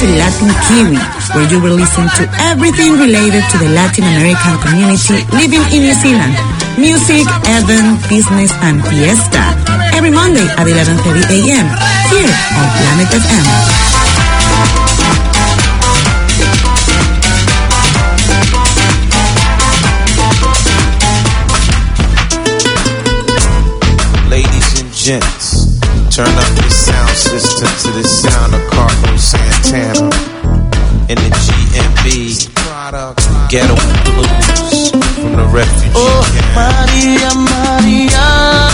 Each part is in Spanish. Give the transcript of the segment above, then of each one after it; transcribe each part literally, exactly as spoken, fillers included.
to Latin Kiwi, where you will listen to everything related to the Latin American community living in New Zealand. Music, event, business, and fiesta. Every Monday at eleven thirty a.m. here on Planet F M. Ladies and gents, turn up your sound system to the sound of Carlos Santana in the G M B Ghetto Blues from the refugee oh, camp. Maria, Maria,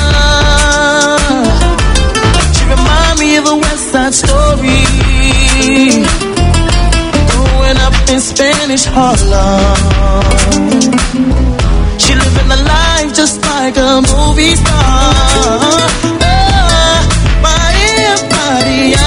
she remind me of a West Side Story, growing up in Spanish Harlem. She living a life just like a movie star. Oh, Maria, Maria.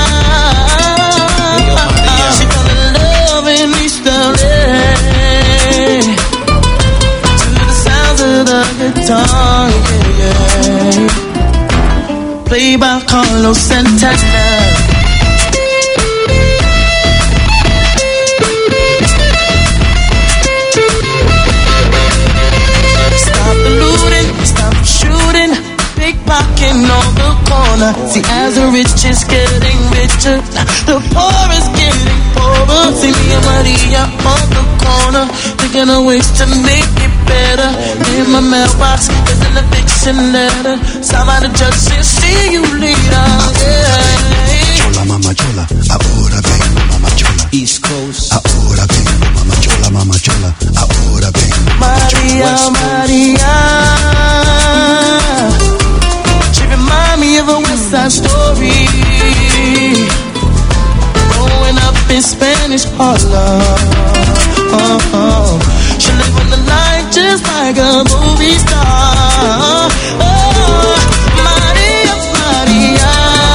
She fell in love in East L A to the sounds of the guitar, yeah, yeah. Played by Carlos Santana. Pickpocketing on the corner. See, as the rich is getting richer, the poor is getting poorer. See me and Maria on the corner, thinking of ways to make it better. In my mailbox, there's an eviction letter. Sign by the judge says, see you later. Yeah. Chola, mama chola, ahora vengo, mama chola. East Coast, ahora vengo, mama chola, mama chola, ahora vengo. Maria, Maria. Remind me of a West Side Story, growing up in Spanish Harlem. Oh, oh. She living the life just like a movie star. Oh, Maria, Maria.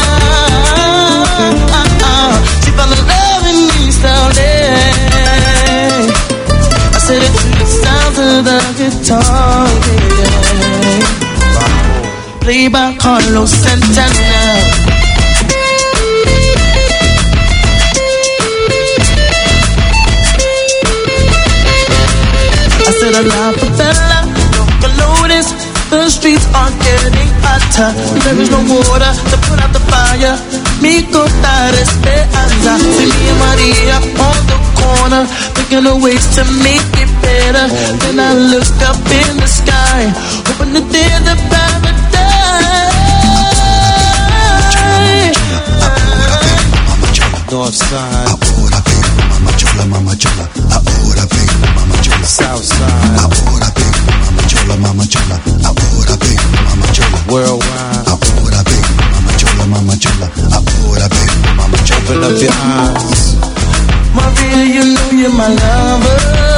She fell in love in East L A. I said it to the sounds of the guitar, yeah. Played by Carlos Santana. I said a la favela, no Lotus. The streets are getting hotter. There is no water to put out the fire. Mi contar esperanza. See me and Maria on the corner, thinking of ways to make it better. Then I look up in the sky, hoping that there's a paradise. North side, ahora vengo, mama chola, mama chola, ahora vengo, mama chola. South side, ahora vengo, mama chola, mama chola, ahora vengo, mama chola. Worldwide, ahora vengo, mama chola, mama chola, ahora vengo, mama chola. Open up your eyes, Maria, you know you're my lover.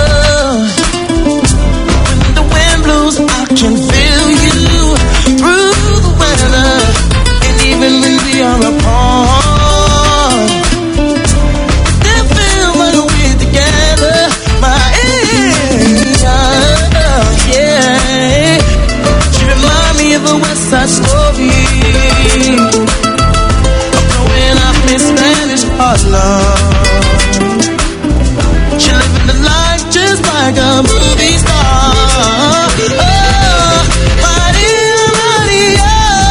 When the wind blows, I can feel you through the weather, and even when we are apart. A West Side Story, I'm growing up in Spanish Harlem. She living the life just like a movie star. Oh, Maria, Maria.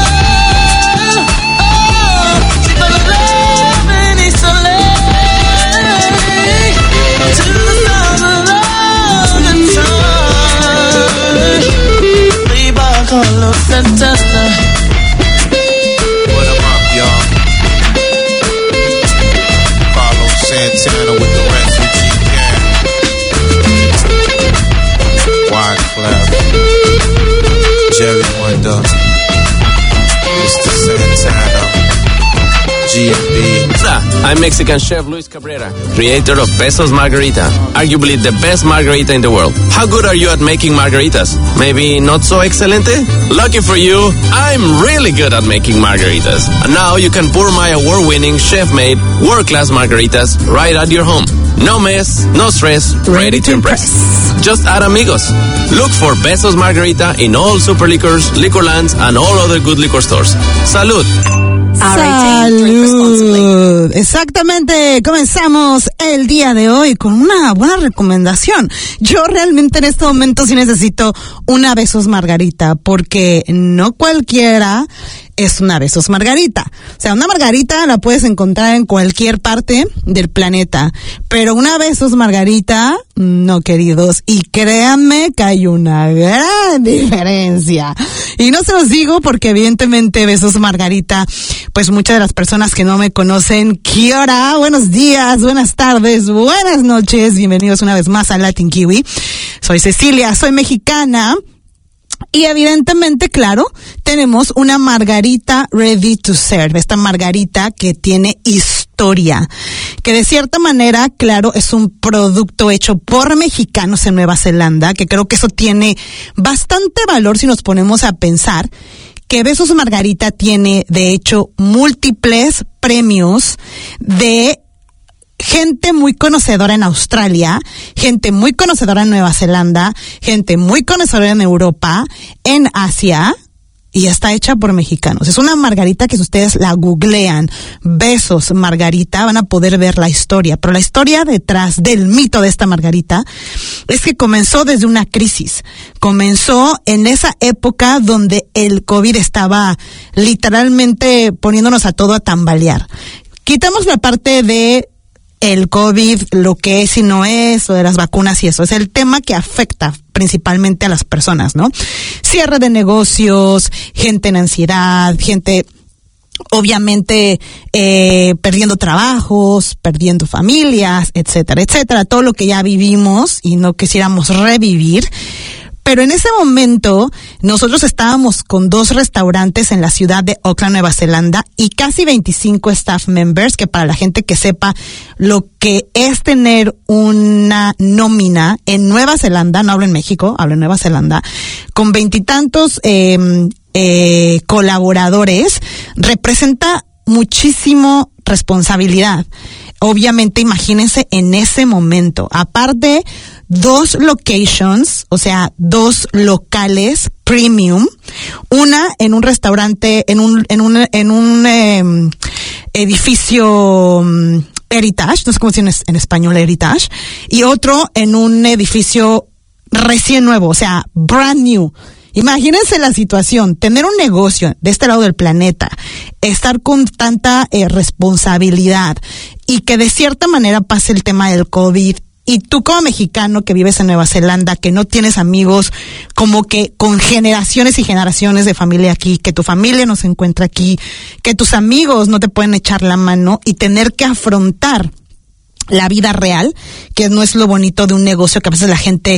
Oh, she fell in love in East L A to the sound of love and touch. Played by Carlos Santana. What up, up, y'all? Carlos Santana with the refugee camp. Wyclef, Jerry Wonder, Mister Santana, G M B. I'm Mexican chef Luis Cabrera, creator of Besos Margarita, arguably the best margarita in the world. How good are you at making margaritas? Maybe not so excelente? Lucky for you, I'm really good at making margaritas. And now you can pour my award-winning, chef-made, world-class margaritas right at your home. No mess, no stress, ready to impress. Just add amigos. Look for Besos Margarita in all Super Liquors, Liquorlands, and all other good liquor stores. Salud! Salud. Exactamente, comenzamos el día de hoy con una buena recomendación. Yo realmente en este momento sí necesito una Besos Margarita, porque no cualquiera es una Besos Margarita. O sea, una margarita la puedes encontrar en cualquier parte del planeta, pero una Besos Margarita, no, queridos, y créanme que hay una gran diferencia. Y no se los digo porque evidentemente Besos Margarita, pues muchas de las personas que no me conocen, ¿qué hora? Buenos días, buenas tardes, buenas noches, bienvenidos una vez más a Latin Kiwi. Soy Cecilia, soy mexicana. Y evidentemente, claro, tenemos una margarita ready to serve, esta margarita que tiene historia, que de cierta manera, claro, es un producto hecho por mexicanos en Nueva Zelanda, que creo que eso tiene bastante valor si nos ponemos a pensar que Besos Margarita tiene, de hecho, múltiples premios de gente muy conocedora en Australia, gente muy conocedora en Nueva Zelanda, gente muy conocedora en Europa, en Asia, y está hecha por mexicanos. Es una margarita que si ustedes la googlean, Besos Margarita, van a poder ver la historia. Pero la historia detrás del mito de esta margarita es que comenzó desde una crisis. Comenzó en esa época donde el COVID estaba literalmente poniéndonos a todo a tambalear. Quitamos la parte de el COVID, lo que es y no es, o de las vacunas y eso. Es el tema que afecta principalmente a las personas, ¿no? Cierre de negocios, gente en ansiedad, gente obviamente eh, perdiendo trabajos, perdiendo familias, etcétera, etcétera. Todo lo que ya vivimos y no quisiéramos revivir. Pero en ese momento, nosotros estábamos con dos restaurantes en la ciudad de Auckland, Nueva Zelanda, y casi veinticinco staff members, que para la gente que sepa lo que es tener una nómina en Nueva Zelanda, no hablo en México, hablo en Nueva Zelanda, con veintitantos eh, eh, colaboradores, representa muchísimo responsabilidad. Obviamente, imagínense en ese momento. Aparte, dos locations, o sea, dos locales premium, una en un restaurante, en un en un en un eh, edificio um, Heritage, no sé cómo se dice en español Heritage, y otro en un edificio recién nuevo, o sea, brand new. Imagínense la situación, tener un negocio de este lado del planeta, estar con tanta eh, responsabilidad y que de cierta manera pase el tema del COVID. Y tú como mexicano que vives en Nueva Zelanda, que no tienes amigos como que con generaciones y generaciones de familia aquí, que tu familia no se encuentra aquí, que tus amigos no te pueden echar la mano y tener que afrontar la vida real, que no es lo bonito de un negocio que a veces la gente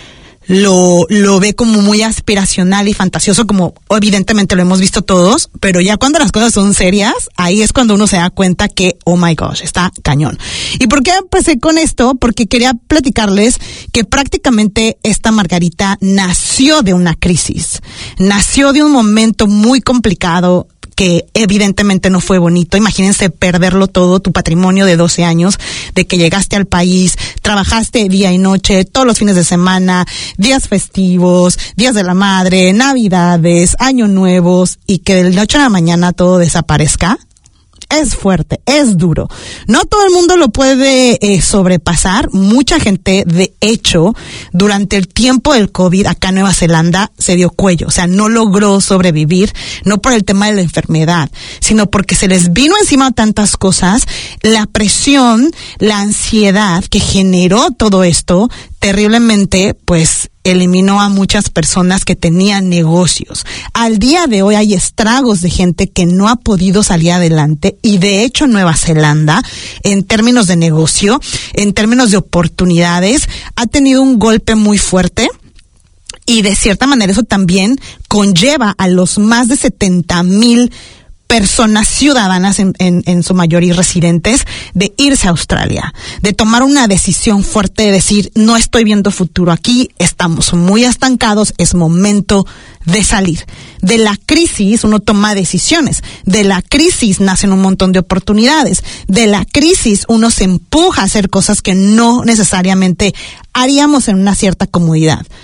lo lo ve como muy aspiracional y fantasioso, como evidentemente lo hemos visto todos, pero ya cuando las cosas son serias, ahí es cuando uno se da cuenta que, oh my gosh, está cañón. ¿Y por qué empecé con esto? Porque quería platicarles que prácticamente esta margarita nació de una crisis, nació de un momento muy complicado, que evidentemente no fue bonito. Imagínense perderlo todo, tu patrimonio de doce años, de que llegaste al país, trabajaste día y noche, todos los fines de semana, días festivos, días de la madre, navidades, años nuevos, y que de la noche a la mañana todo desaparezca. Es fuerte, es duro. No todo el mundo lo puede eh, sobrepasar. Mucha gente, de hecho, durante el tiempo del COVID acá en Nueva Zelanda se dio cuello. O sea, no logró sobrevivir, no por el tema de la enfermedad, sino porque se les vino encima tantas cosas, la presión, la ansiedad que generó todo esto, terriblemente, pues, eliminó a muchas personas que tenían negocios. Al día de hoy hay estragos de gente que no ha podido salir adelante, y de hecho Nueva Zelanda, en términos de negocio, en términos de oportunidades, ha tenido un golpe muy fuerte. Y de cierta manera eso también conlleva a los más de setenta mil personas ciudadanas en, en, en su mayoría y residentes de irse a Australia, de tomar una decisión fuerte de decir, no estoy viendo futuro aquí, estamos muy estancados, es momento de salir. De la crisis uno toma decisiones, de la crisis nacen un montón de oportunidades, de la crisis uno se empuja a hacer cosas que no necesariamente haríamos en una cierta comodidad.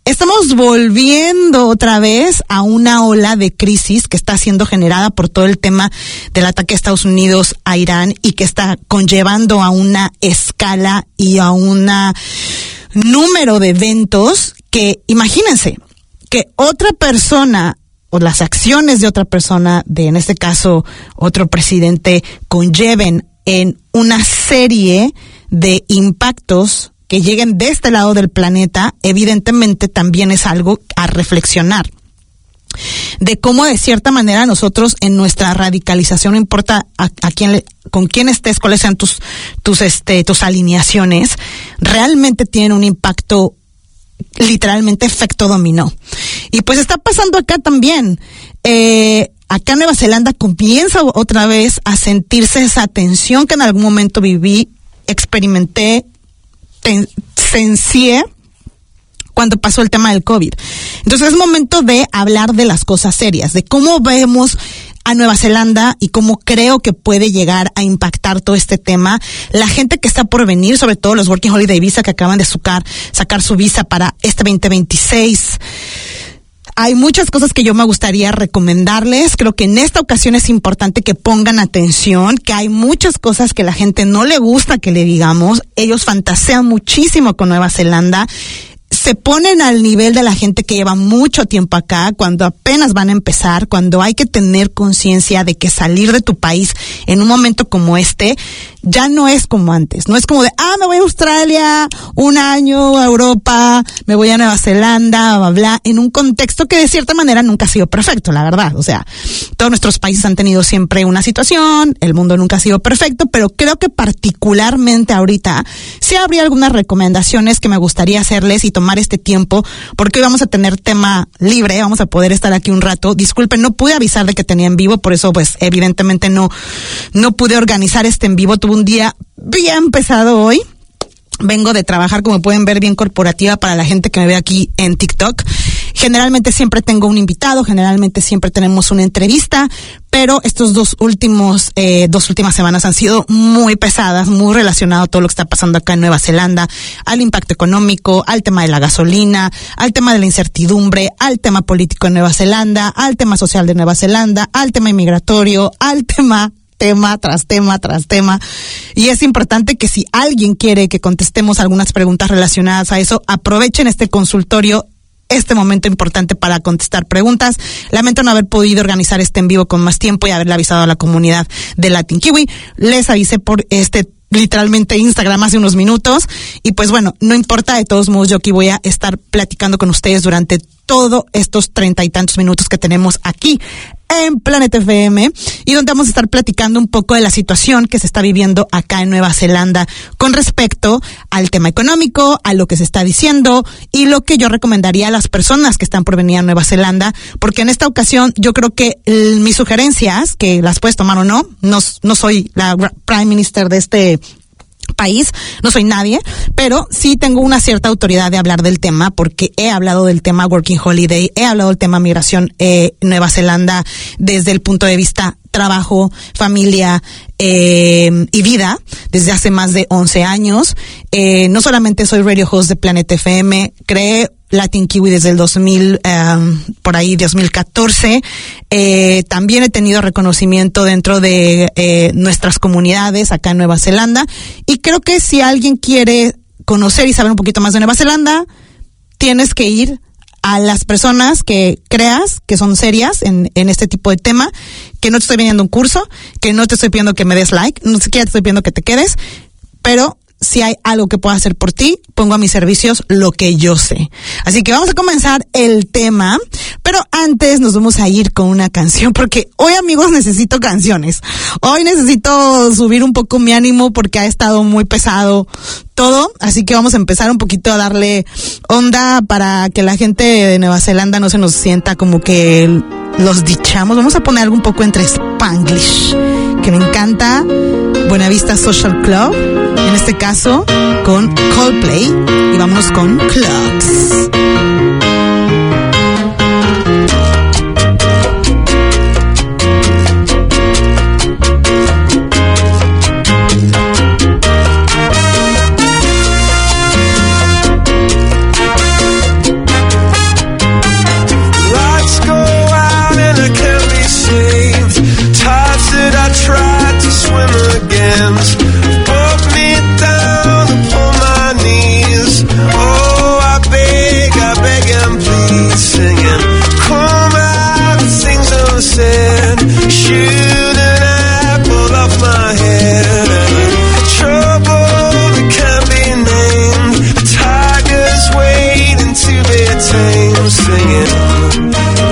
Estamos volviendo otra vez a una ola de crisis que está siendo generada por todo el tema del ataque de Estados Unidos a Irán y que está conllevando a una escala y a un número de eventos que, imagínense, que otra persona o las acciones de otra persona, de en este caso otro presidente, conlleven en una serie de impactos que lleguen de este lado del planeta, evidentemente también es algo a reflexionar. De cómo de cierta manera nosotros en nuestra radicalización, no importa a, a quién, con quién estés, cuáles sean tus, tus, este, tus alineaciones, realmente tienen un impacto, literalmente efecto dominó. Y pues está pasando acá también. Eh, acá en Nueva Zelanda comienza otra vez a sentirse esa tensión que en algún momento viví, experimenté, sencié cuando pasó el tema del COVID. Entonces es momento de hablar de las cosas serias, de cómo vemos a Nueva Zelanda y cómo creo que puede llegar a impactar todo este tema. La gente que está por venir, sobre todo los Working Holiday Visa que acaban de sacar, sacar su visa para este veinte veintiséis. Hay muchas cosas que yo me gustaría recomendarles. Creo que en esta ocasión es importante que pongan atención, que hay muchas cosas que la gente no le gusta que le digamos. Ellos fantasean muchísimo con Nueva Zelanda. Se ponen al nivel de la gente que lleva mucho tiempo acá, cuando apenas van a empezar, cuando hay que tener conciencia de que salir de tu país en un momento como este ya no es como antes. No es como de, ah, me voy a Australia, un año a Europa, me voy a Nueva Zelanda, bla, bla, en un contexto que de cierta manera nunca ha sido perfecto, la verdad. O sea, todos nuestros países han tenido siempre una situación, el mundo nunca ha sido perfecto, pero creo que particularmente ahorita sí habría algunas recomendaciones que me gustaría hacerles y tomar este tiempo, porque hoy vamos a tener tema libre, vamos a poder estar aquí un rato. Disculpen, no pude avisar de que tenía en vivo, por eso pues evidentemente no, no pude organizar este en vivo. Tuve un día bien pesado hoy. Vengo de trabajar, como pueden ver, bien corporativa para la gente que me ve aquí en TikTok. Generalmente siempre tengo un invitado, generalmente siempre tenemos una entrevista, pero estos dos últimos, eh, dos últimas semanas han sido muy pesadas, muy relacionado a todo lo que está pasando acá en Nueva Zelanda, al impacto económico, al tema de la gasolina, al tema de la incertidumbre, al tema político en Nueva Zelanda, al tema social de Nueva Zelanda, al tema inmigratorio, al tema tema tras tema tras tema. Y es importante que si alguien quiere que contestemos algunas preguntas relacionadas a eso, aprovechen este consultorio, este momento importante para contestar preguntas. Lamento no haber podido organizar este en vivo con más tiempo y haberle avisado a la comunidad de Latin Kiwi. Les avisé por este literalmente Instagram hace unos minutos y pues bueno, no importa, de todos modos yo aquí voy a estar platicando con ustedes durante todos estos treinta y tantos minutos que tenemos aquí en Planet F M, y donde vamos a estar platicando un poco de la situación que se está viviendo acá en Nueva Zelanda con respecto al tema económico, a lo que se está diciendo y lo que yo recomendaría a las personas que están por venir a Nueva Zelanda, porque en esta ocasión yo creo que el, mis sugerencias, que las puedes tomar o no, no, no soy la Prime Minister de este país, no soy nadie, pero sí tengo una cierta autoridad de hablar del tema, porque he hablado del tema Working Holiday, he hablado del tema migración eh, Nueva Zelanda desde el punto de vista trabajo, familia eh, y vida desde hace más de once años. Eh, no solamente soy radio host de Planet F M, creé Latin Kiwi desde el dos mil, um, por ahí dos mil catorce. Eh, también he tenido reconocimiento dentro de eh, nuestras comunidades acá en Nueva Zelanda. Y creo que si alguien quiere conocer y saber un poquito más de Nueva Zelanda, tienes que ir a las personas que creas que son serias en, en este tipo de tema, que no te estoy vendiendo un curso, que no te estoy pidiendo que me des like, no siquiera te estoy pidiendo que te quedes, pero si hay algo que pueda hacer por ti, pongo a mis servicios lo que yo sé. Así que vamos a comenzar el tema, pero antes nos vamos a ir con una canción, porque hoy, amigos, necesito canciones. Hoy necesito subir un poco mi ánimo porque ha estado muy pesado todo, así que vamos a empezar un poquito a darle onda para que la gente de Nueva Zelanda no se nos sienta como que los dichamos. Vamos a poner algo un poco entre Spanglish, que me encanta. Buenavista Social Club, en este caso con Coldplay, y vámonos con Clocks. hands, put me down upon my knees. Oh, I beg, I beg and please, singing, come out, things unsaid. Shoot an apple off my head. Trouble that can't be named. Tigers waiting to be tamed, singing.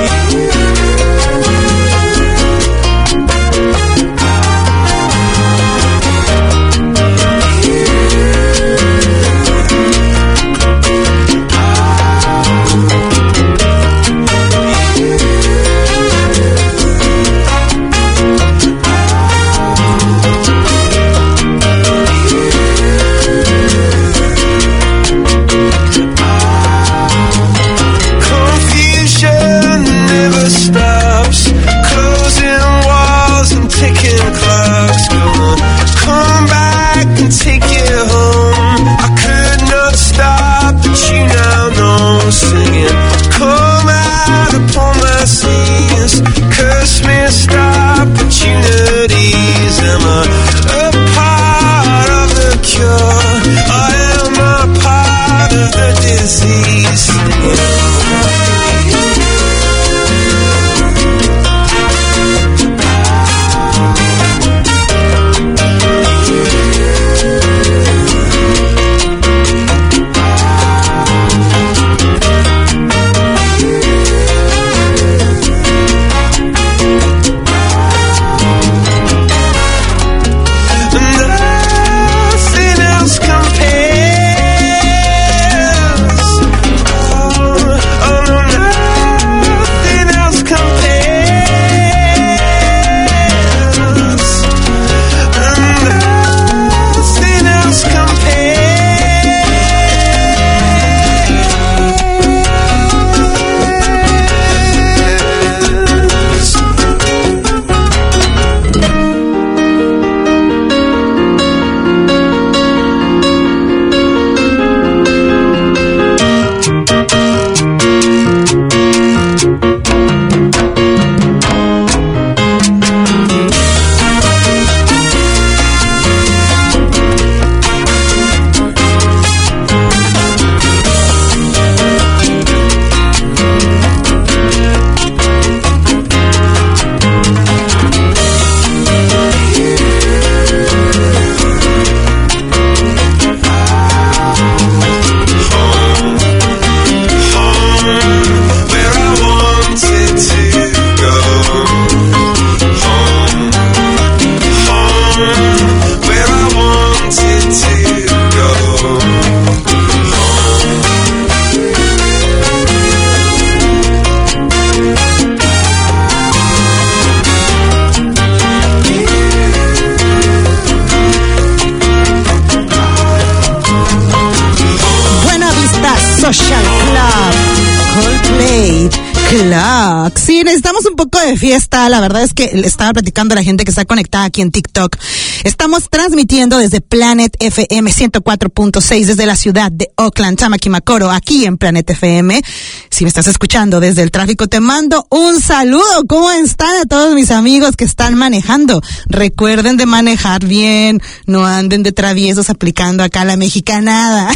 Clock. Sí, necesitamos un poco de fiesta. La verdad es que le estaba platicando a la gente que está conectada aquí en TikTok. Estamos transmitiendo desde Planet F M ciento cuatro punto seis desde la ciudad de Oakland, Tamaquimacoro, aquí en Planet F M. Si me estás escuchando desde el tráfico, te mando un saludo. ¿Cómo están a todos mis amigos que están manejando? Recuerden de manejar bien, no anden de traviesos aplicando acá la mexicanada.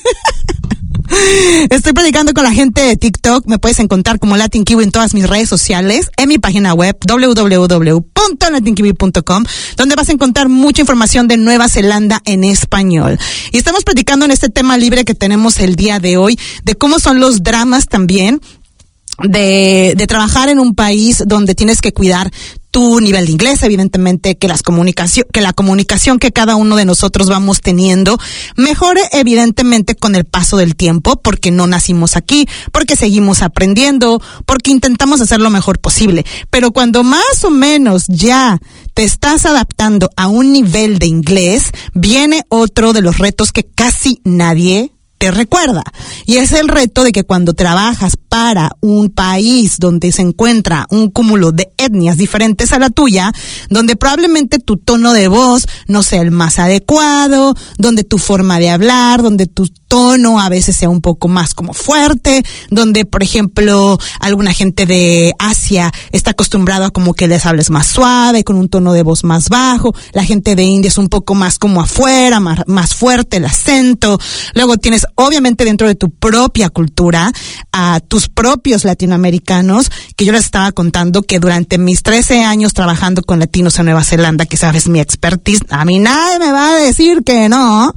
Estoy platicando con la gente de TikTok. Me puedes encontrar como Latin Kiwi en todas mis redes sociales, en mi página web doble u doble u doble u punto latin kiwi punto com, donde vas a encontrar mucha información de Nueva Zelanda en español. Y estamos platicando en este tema libre que tenemos el día de hoy, de cómo son los dramas también de, de trabajar en un país donde tienes que cuidar tu nivel de inglés, evidentemente que las comunicación, que la comunicación que cada uno de nosotros vamos teniendo mejore evidentemente con el paso del tiempo, porque no nacimos aquí, porque seguimos aprendiendo, porque intentamos hacer lo mejor posible. Pero cuando más o menos ya te estás adaptando a un nivel de inglés, viene otro de los retos que casi nadie te recuerda. Y es el reto de que cuando trabajas para un país donde se encuentra un cúmulo de etnias diferentes a la tuya, donde probablemente tu tono de voz no sea el más adecuado, donde tu forma de hablar, donde tu tono a veces sea un poco más como fuerte, donde, por ejemplo, alguna gente de Asia está acostumbrada a como que les hables más suave, con un tono de voz más bajo. La gente de India es un poco más como afuera, más, más fuerte el acento. Luego tienes, obviamente, dentro de tu propia cultura, a tus propios latinoamericanos, que yo les estaba contando que durante mis trece años trabajando con latinos en Nueva Zelanda, que sabes mi expertise, a mí nadie me va a decir que no.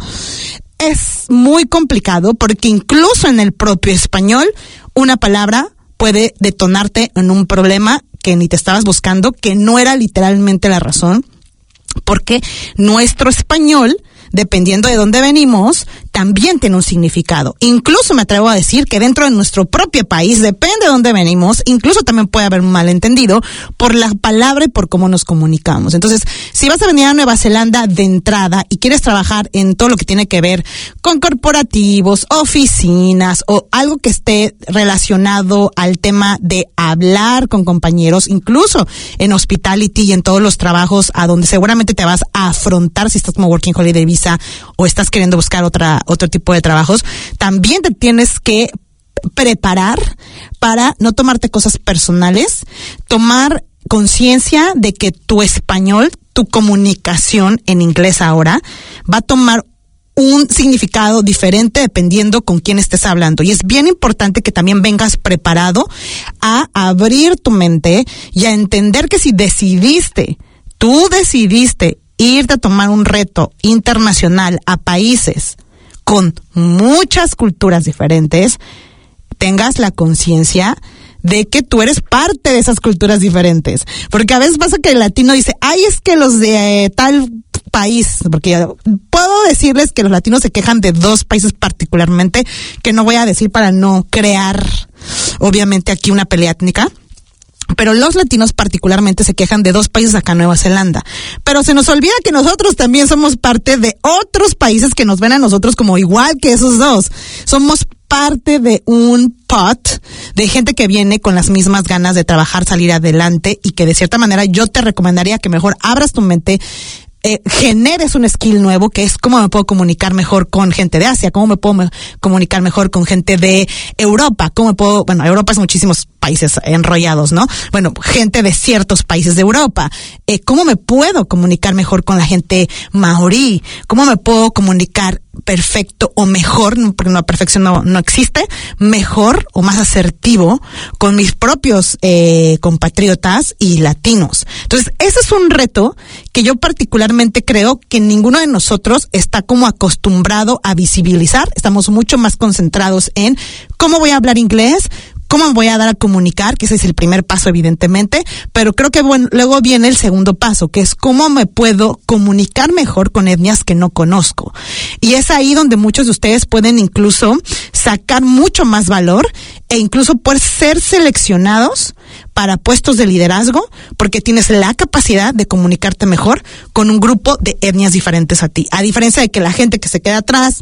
Es muy complicado porque incluso en el propio español, una palabra puede detonarte en un problema que ni te estabas buscando, que no era literalmente la razón, porque nuestro español, dependiendo de dónde venimos, también tiene un significado. Incluso me atrevo a decir que dentro de nuestro propio país, depende de dónde venimos, incluso también puede haber un malentendido por la palabra y por cómo nos comunicamos. Entonces, si vas a venir a Nueva Zelanda de entrada y quieres trabajar en todo lo que tiene que ver con corporativos, oficinas o algo que esté relacionado al tema de hablar con compañeros, incluso en hospitality y en todos los trabajos a donde seguramente te vas a afrontar si estás como Working Holiday Visa o estás queriendo buscar otra otro tipo de trabajos, también te tienes que preparar para no tomarte cosas personales, tomar conciencia de que tu español, tu comunicación en inglés ahora, va a tomar un significado diferente dependiendo con quién estés hablando. Y es bien importante que también vengas preparado a abrir tu mente y a entender que si decidiste, tú decidiste irte a tomar un reto internacional a países con muchas culturas diferentes, tengas la conciencia de que tú eres parte de esas culturas diferentes. Porque a veces pasa que el latino dice, ay, es que los de eh, tal país, porque yo puedo decirles que los latinos se quejan de dos países particularmente, que no voy a decir para no crear, obviamente, aquí una pelea étnica. Pero los latinos particularmente se quejan de dos países acá en Nueva Zelanda. Pero se nos olvida que nosotros también somos parte de otros países que nos ven a nosotros como igual que esos dos. Somos parte de un pot de gente que viene con las mismas ganas de trabajar, salir adelante, y que de cierta manera yo te recomendaría que mejor abras tu mente, Eh, generes un skill nuevo, que es cómo me puedo comunicar mejor con gente de Asia, cómo me puedo me- comunicar mejor con gente de Europa, cómo me puedo, bueno, Europa es muchísimos países enrollados, ¿no? Bueno, gente de ciertos países de Europa, eh, cómo me puedo comunicar mejor con la gente maorí, cómo me puedo comunicar perfecto o mejor, porque la perfección no, no existe, mejor o más asertivo con mis propios eh, compatriotas y latinos. Entonces, ese es un reto que yo particularmente creo que ninguno de nosotros está como acostumbrado a visibilizar. Estamos mucho más concentrados en cómo voy a hablar inglés, cómo me voy a dar a comunicar, que ese es el primer paso evidentemente, pero creo que bueno, luego viene el segundo paso, que es cómo me puedo comunicar mejor con etnias que no conozco. Y es ahí donde muchos de ustedes pueden incluso sacar mucho más valor e incluso poder ser seleccionados para puestos de liderazgo, porque tienes la capacidad de comunicarte mejor con un grupo de etnias diferentes a ti. A diferencia de que la gente que se queda atrás,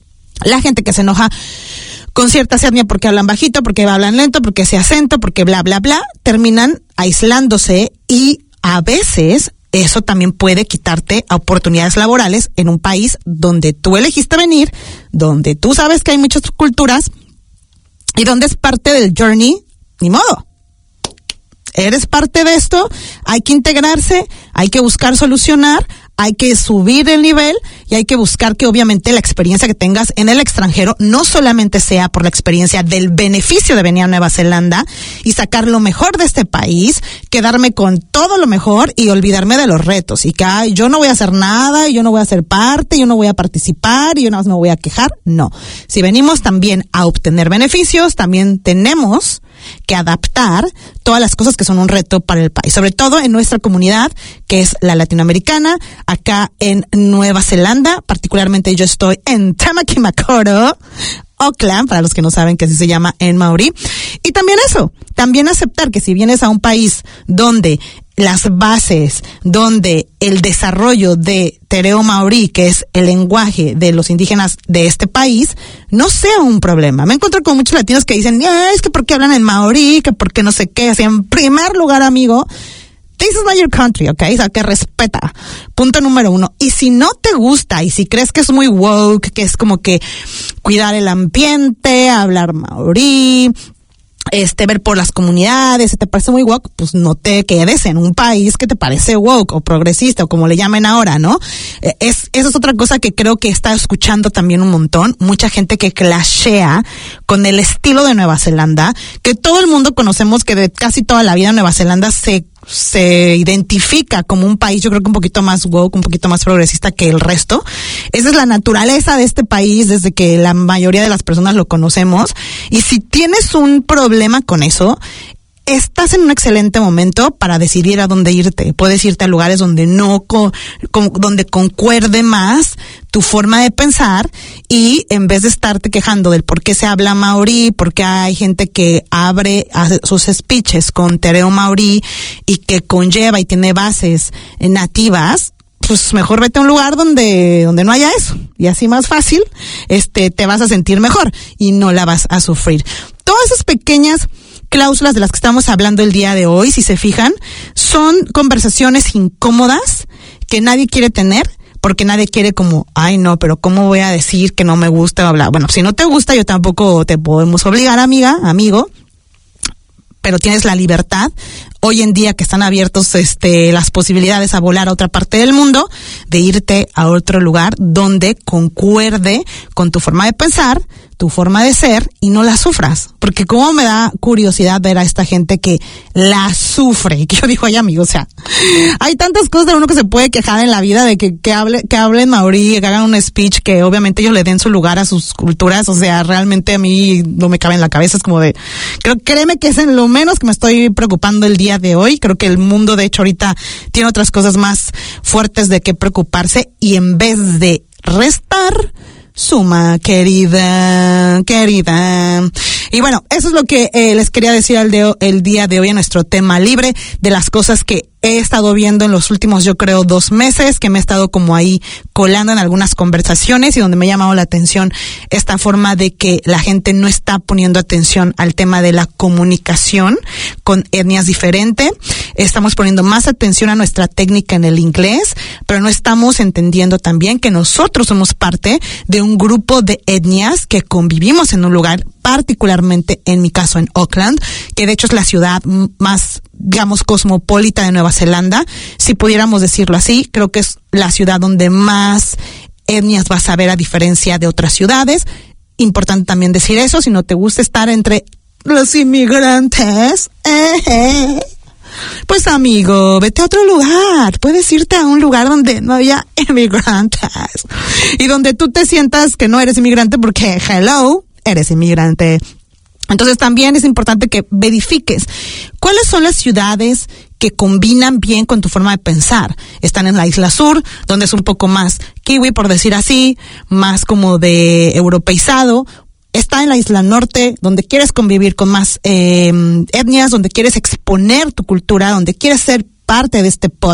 la gente que se enoja con cierta etnia porque hablan bajito, porque hablan lento, porque ese acento, porque bla, bla, bla, terminan aislándose, y a veces eso también puede quitarte oportunidades laborales en un país donde tú elegiste venir, donde tú sabes que hay muchas culturas y donde es parte del journey. Ni modo. Eres parte de esto, hay que integrarse, hay que buscar solucionar, hay que subir el nivel y hay que buscar que obviamente la experiencia que tengas en el extranjero no solamente sea por la experiencia del beneficio de venir a Nueva Zelanda y sacar lo mejor de este país, quedarme con todo lo mejor y olvidarme de los retos, y que ay, yo no voy a hacer nada, y yo no voy a ser parte, yo no voy a participar, y yo nada más me voy a quejar. No, si venimos también a obtener beneficios, también tenemos que adaptar todas las cosas que son un reto para el país, sobre todo en nuestra comunidad, que es la latinoamericana, acá en Nueva Zelanda. Particularmente yo estoy en Tamaki Makaurau, Auckland, para los que no saben que así se llama en maorí. Y también eso, también aceptar que si vienes a un país donde las bases, donde el desarrollo de Tereo Maorí, que es el lenguaje de los indígenas de este país, no sea un problema. Me encuentro con muchos latinos que dicen, es que ¿por qué hablan en maorí? Que ¿por qué no sé qué? Así, en primer lugar, amigo, this is not your country, ¿ok? O sea, que respeta. Punto número uno. Y si no te gusta, y si crees que es muy woke, que es como que cuidar el ambiente, hablar maorí, este, ver por las comunidades. Si te parece muy woke, pues no te quedes en un país que te parece woke o progresista o como le llamen ahora, ¿no? Es, eso es otra cosa que creo que está escuchando también un montón. Mucha gente que clashea con el estilo de Nueva Zelanda, que todo el mundo conocemos que de casi toda la vida Nueva Zelanda se se identifica como un país, yo creo que un poquito más woke, un poquito más progresista que el resto. Esa es la naturaleza de este país desde que la mayoría de las personas lo conocemos. Y si tienes un problema con eso, estás en un excelente momento para decidir a dónde irte. Puedes irte a lugares donde no, co, con, donde concuerde más tu forma de pensar, y en vez de estarte quejando del por qué se habla maorí, por qué hay gente que abre sus speeches con tereo maorí y que conlleva y tiene bases nativas, pues mejor vete a un lugar donde, donde no haya eso. Y así más fácil, este, te vas a sentir mejor y no la vas a sufrir. Todas esas pequeñas cláusulas de las que estamos hablando el día de hoy, si se fijan, son conversaciones incómodas que nadie quiere tener, porque nadie quiere como, ay no, pero ¿cómo voy a decir que no me gusta hablar? Bueno, si no te gusta, yo tampoco te podemos obligar, amiga, amigo, pero tienes la libertad, hoy en día que están abiertos este las posibilidades a volar a otra parte del mundo, de irte a otro lugar donde concuerde con tu forma de pensar, tu forma de ser, y no la sufras. Porque como me da curiosidad ver a esta gente que la sufre, que yo digo, ay amigo, o sea, hay tantas cosas de uno que se puede quejar en la vida, de que, que hable, que hablen maorí, que hagan un speech, que obviamente ellos le den su lugar a sus culturas. O sea, realmente a mí no me cabe en la cabeza, es como de, creo, créeme que es en lo menos que me estoy preocupando el día de hoy. Creo que el mundo, de hecho, ahorita tiene otras cosas más fuertes de qué preocuparse, y en vez de restar, suma, querida, querida. Y bueno, eso es lo que eh, les quería decir el, de, el día de hoy en nuestro tema libre, de las cosas que he estado viendo en los últimos, yo creo, dos meses, que me he estado como ahí colando en algunas conversaciones, y donde me ha llamado la atención esta forma de que la gente no está poniendo atención al tema de la comunicación con etnias diferentes. Estamos poniendo más atención a nuestra técnica en el inglés, pero no estamos entendiendo también que nosotros somos parte de un grupo de etnias que convivimos en un lugar, particularmente en mi caso en Auckland, que de hecho es la ciudad más, digamos, cosmopolita de Nueva Zelanda, si pudiéramos decirlo así. Creo que es la ciudad donde más etnias vas a ver, a diferencia de otras ciudades. Importante también decir eso, si no te gusta estar entre los inmigrantes, eh, eh, pues amigo, vete a otro lugar. Puedes irte a un lugar donde no haya inmigrantes y donde tú te sientas que no eres inmigrante, porque hello, eres inmigrante. Entonces también es importante que verifiques cuáles son las ciudades que combinan bien con tu forma de pensar. Están en la Isla Sur, donde es un poco más kiwi, por decir así, más como de europeizado. Está en la Isla Norte, donde quieres convivir con más eh, etnias, donde quieres exponer tu cultura, donde quieres ser parte de este pot,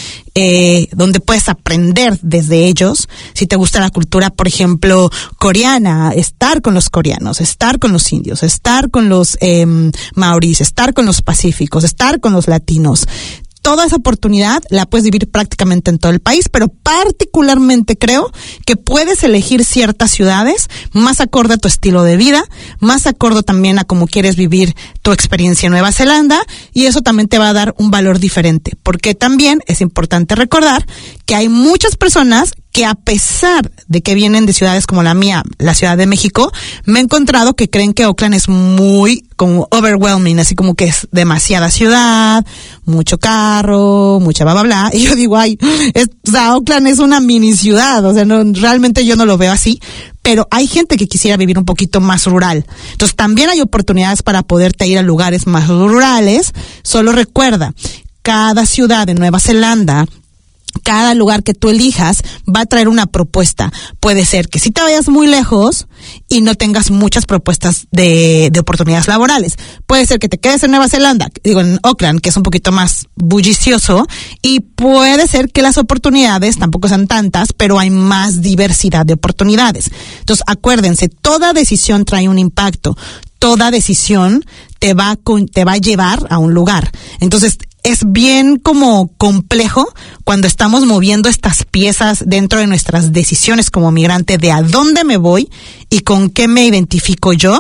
eh, donde puedes aprender desde ellos. Si te gusta la cultura, por ejemplo, coreana, estar con los coreanos, estar con los indios, estar con los eh, maoríes, estar con los pacíficos, estar con los latinos. Toda esa oportunidad la puedes vivir prácticamente en todo el país, pero particularmente creo que puedes elegir ciertas ciudades más acorde a tu estilo de vida, más acorde también a cómo quieres vivir tu experiencia en Nueva Zelanda, y eso también te va a dar un valor diferente, porque también es importante recordar que hay muchas personas que, a pesar de que vienen de ciudades como la mía, la Ciudad de México, me he encontrado que creen que Auckland es muy como overwhelming, así como que es demasiada ciudad, mucho carro, mucha bla bla bla, y yo digo, ay, es, o sea, Auckland es una mini ciudad, o sea, no, realmente yo no lo veo así, pero hay gente que quisiera vivir un poquito más rural. Entonces también hay oportunidades para poderte ir a lugares más rurales. Solo recuerda, cada ciudad de Nueva Zelanda, cada lugar que tú elijas va a traer una propuesta. Puede ser que si te vayas muy lejos y no tengas muchas propuestas de, de oportunidades laborales. Puede ser que te quedes en Nueva Zelanda, digo en Auckland, que es un poquito más bullicioso, y puede ser que las oportunidades tampoco sean tantas, pero hay más diversidad de oportunidades. Entonces, acuérdense, toda decisión trae un impacto. Toda decisión te va a, te va a llevar a un lugar. Entonces, es bien como complejo cuando estamos moviendo estas piezas dentro de nuestras decisiones como migrante de a dónde me voy y con qué me identifico yo,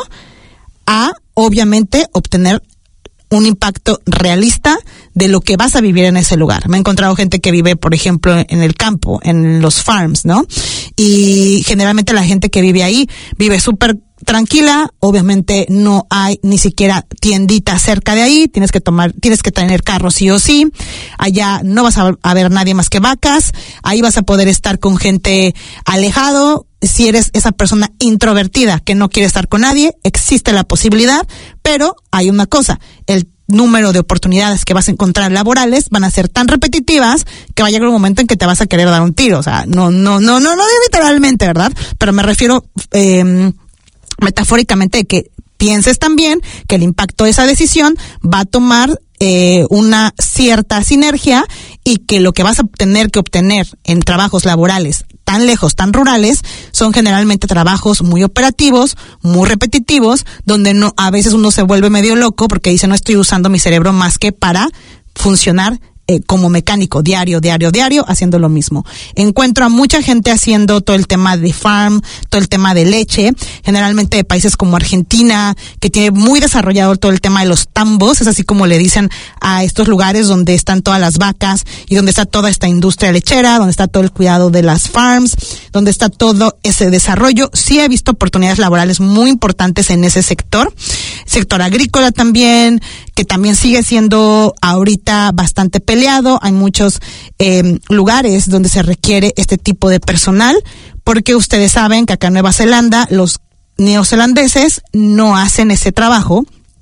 a obviamente obtener un impacto realista de lo que vas a vivir en ese lugar. Me he encontrado gente que vive, por ejemplo, en el campo, en los farms, ¿no? Y generalmente la gente que vive ahí vive súper tranquila, obviamente no hay ni siquiera tiendita cerca de ahí, tienes que tomar, tienes que tener carro sí o sí, allá no vas a, a ver nadie más que vacas, ahí vas a poder estar con gente alejado. Si eres esa persona introvertida que no quiere estar con nadie, existe la posibilidad, pero hay una cosa, el número de oportunidades que vas a encontrar laborales van a ser tan repetitivas que va a llegar un momento en que te vas a querer dar un tiro. O sea, no, no, no, no, no literalmente, ¿verdad? Pero me refiero eh, metafóricamente de que pienses también que el impacto de esa decisión va a tomar eh, una cierta sinergia y que lo que vas a tener que obtener en trabajos laborales tan lejos, tan rurales, son generalmente trabajos muy operativos, muy repetitivos, donde no, a veces uno se vuelve medio loco porque dice no estoy usando mi cerebro más que para funcionar Eh, como mecánico, diario, diario, diario, haciendo lo mismo. Encuentro a mucha gente haciendo todo el tema de farm, todo el tema de leche, generalmente de países como Argentina, que tiene muy desarrollado todo el tema de los tambos, es así como le dicen a estos lugares donde están todas las vacas y donde está toda esta industria lechera, donde está todo el cuidado de las farms, donde está todo ese desarrollo. Sí he visto oportunidades laborales muy importantes en ese sector, sector agrícola también, que también sigue siendo ahorita bastante peleado. Hay muchos eh, lugares donde se requiere este tipo de personal, porque ustedes saben que acá en Nueva Zelanda los neozelandeses no hacen ese trabajo,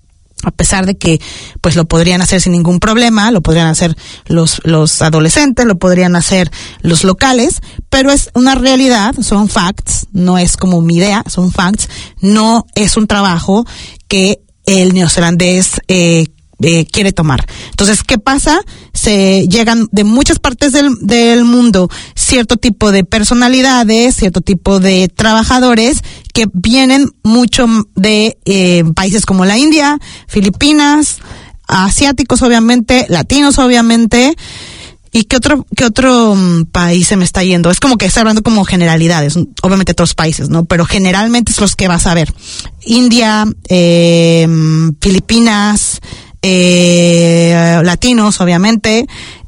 a pesar de que pues lo podrían hacer sin ningún problema, lo podrían hacer los los adolescentes, lo podrían hacer los locales, pero es una realidad, son facts, no es como mi idea, son facts, no es un trabajo que el neozelandés eh, eh, quiere tomar. Entonces, ¿qué pasa? Se llegan de muchas partes del, del mundo cierto tipo de personalidades, cierto tipo de trabajadores que vienen mucho de eh, países como la India, Filipinas, asiáticos obviamente, latinos obviamente. ¿Y qué otro qué otro um, país se me está yendo? Es como que está hablando como generalidades, obviamente otros países, ¿no? Pero generalmente es los que vas a ver. India, eh, Filipinas, eh, latinos, obviamente,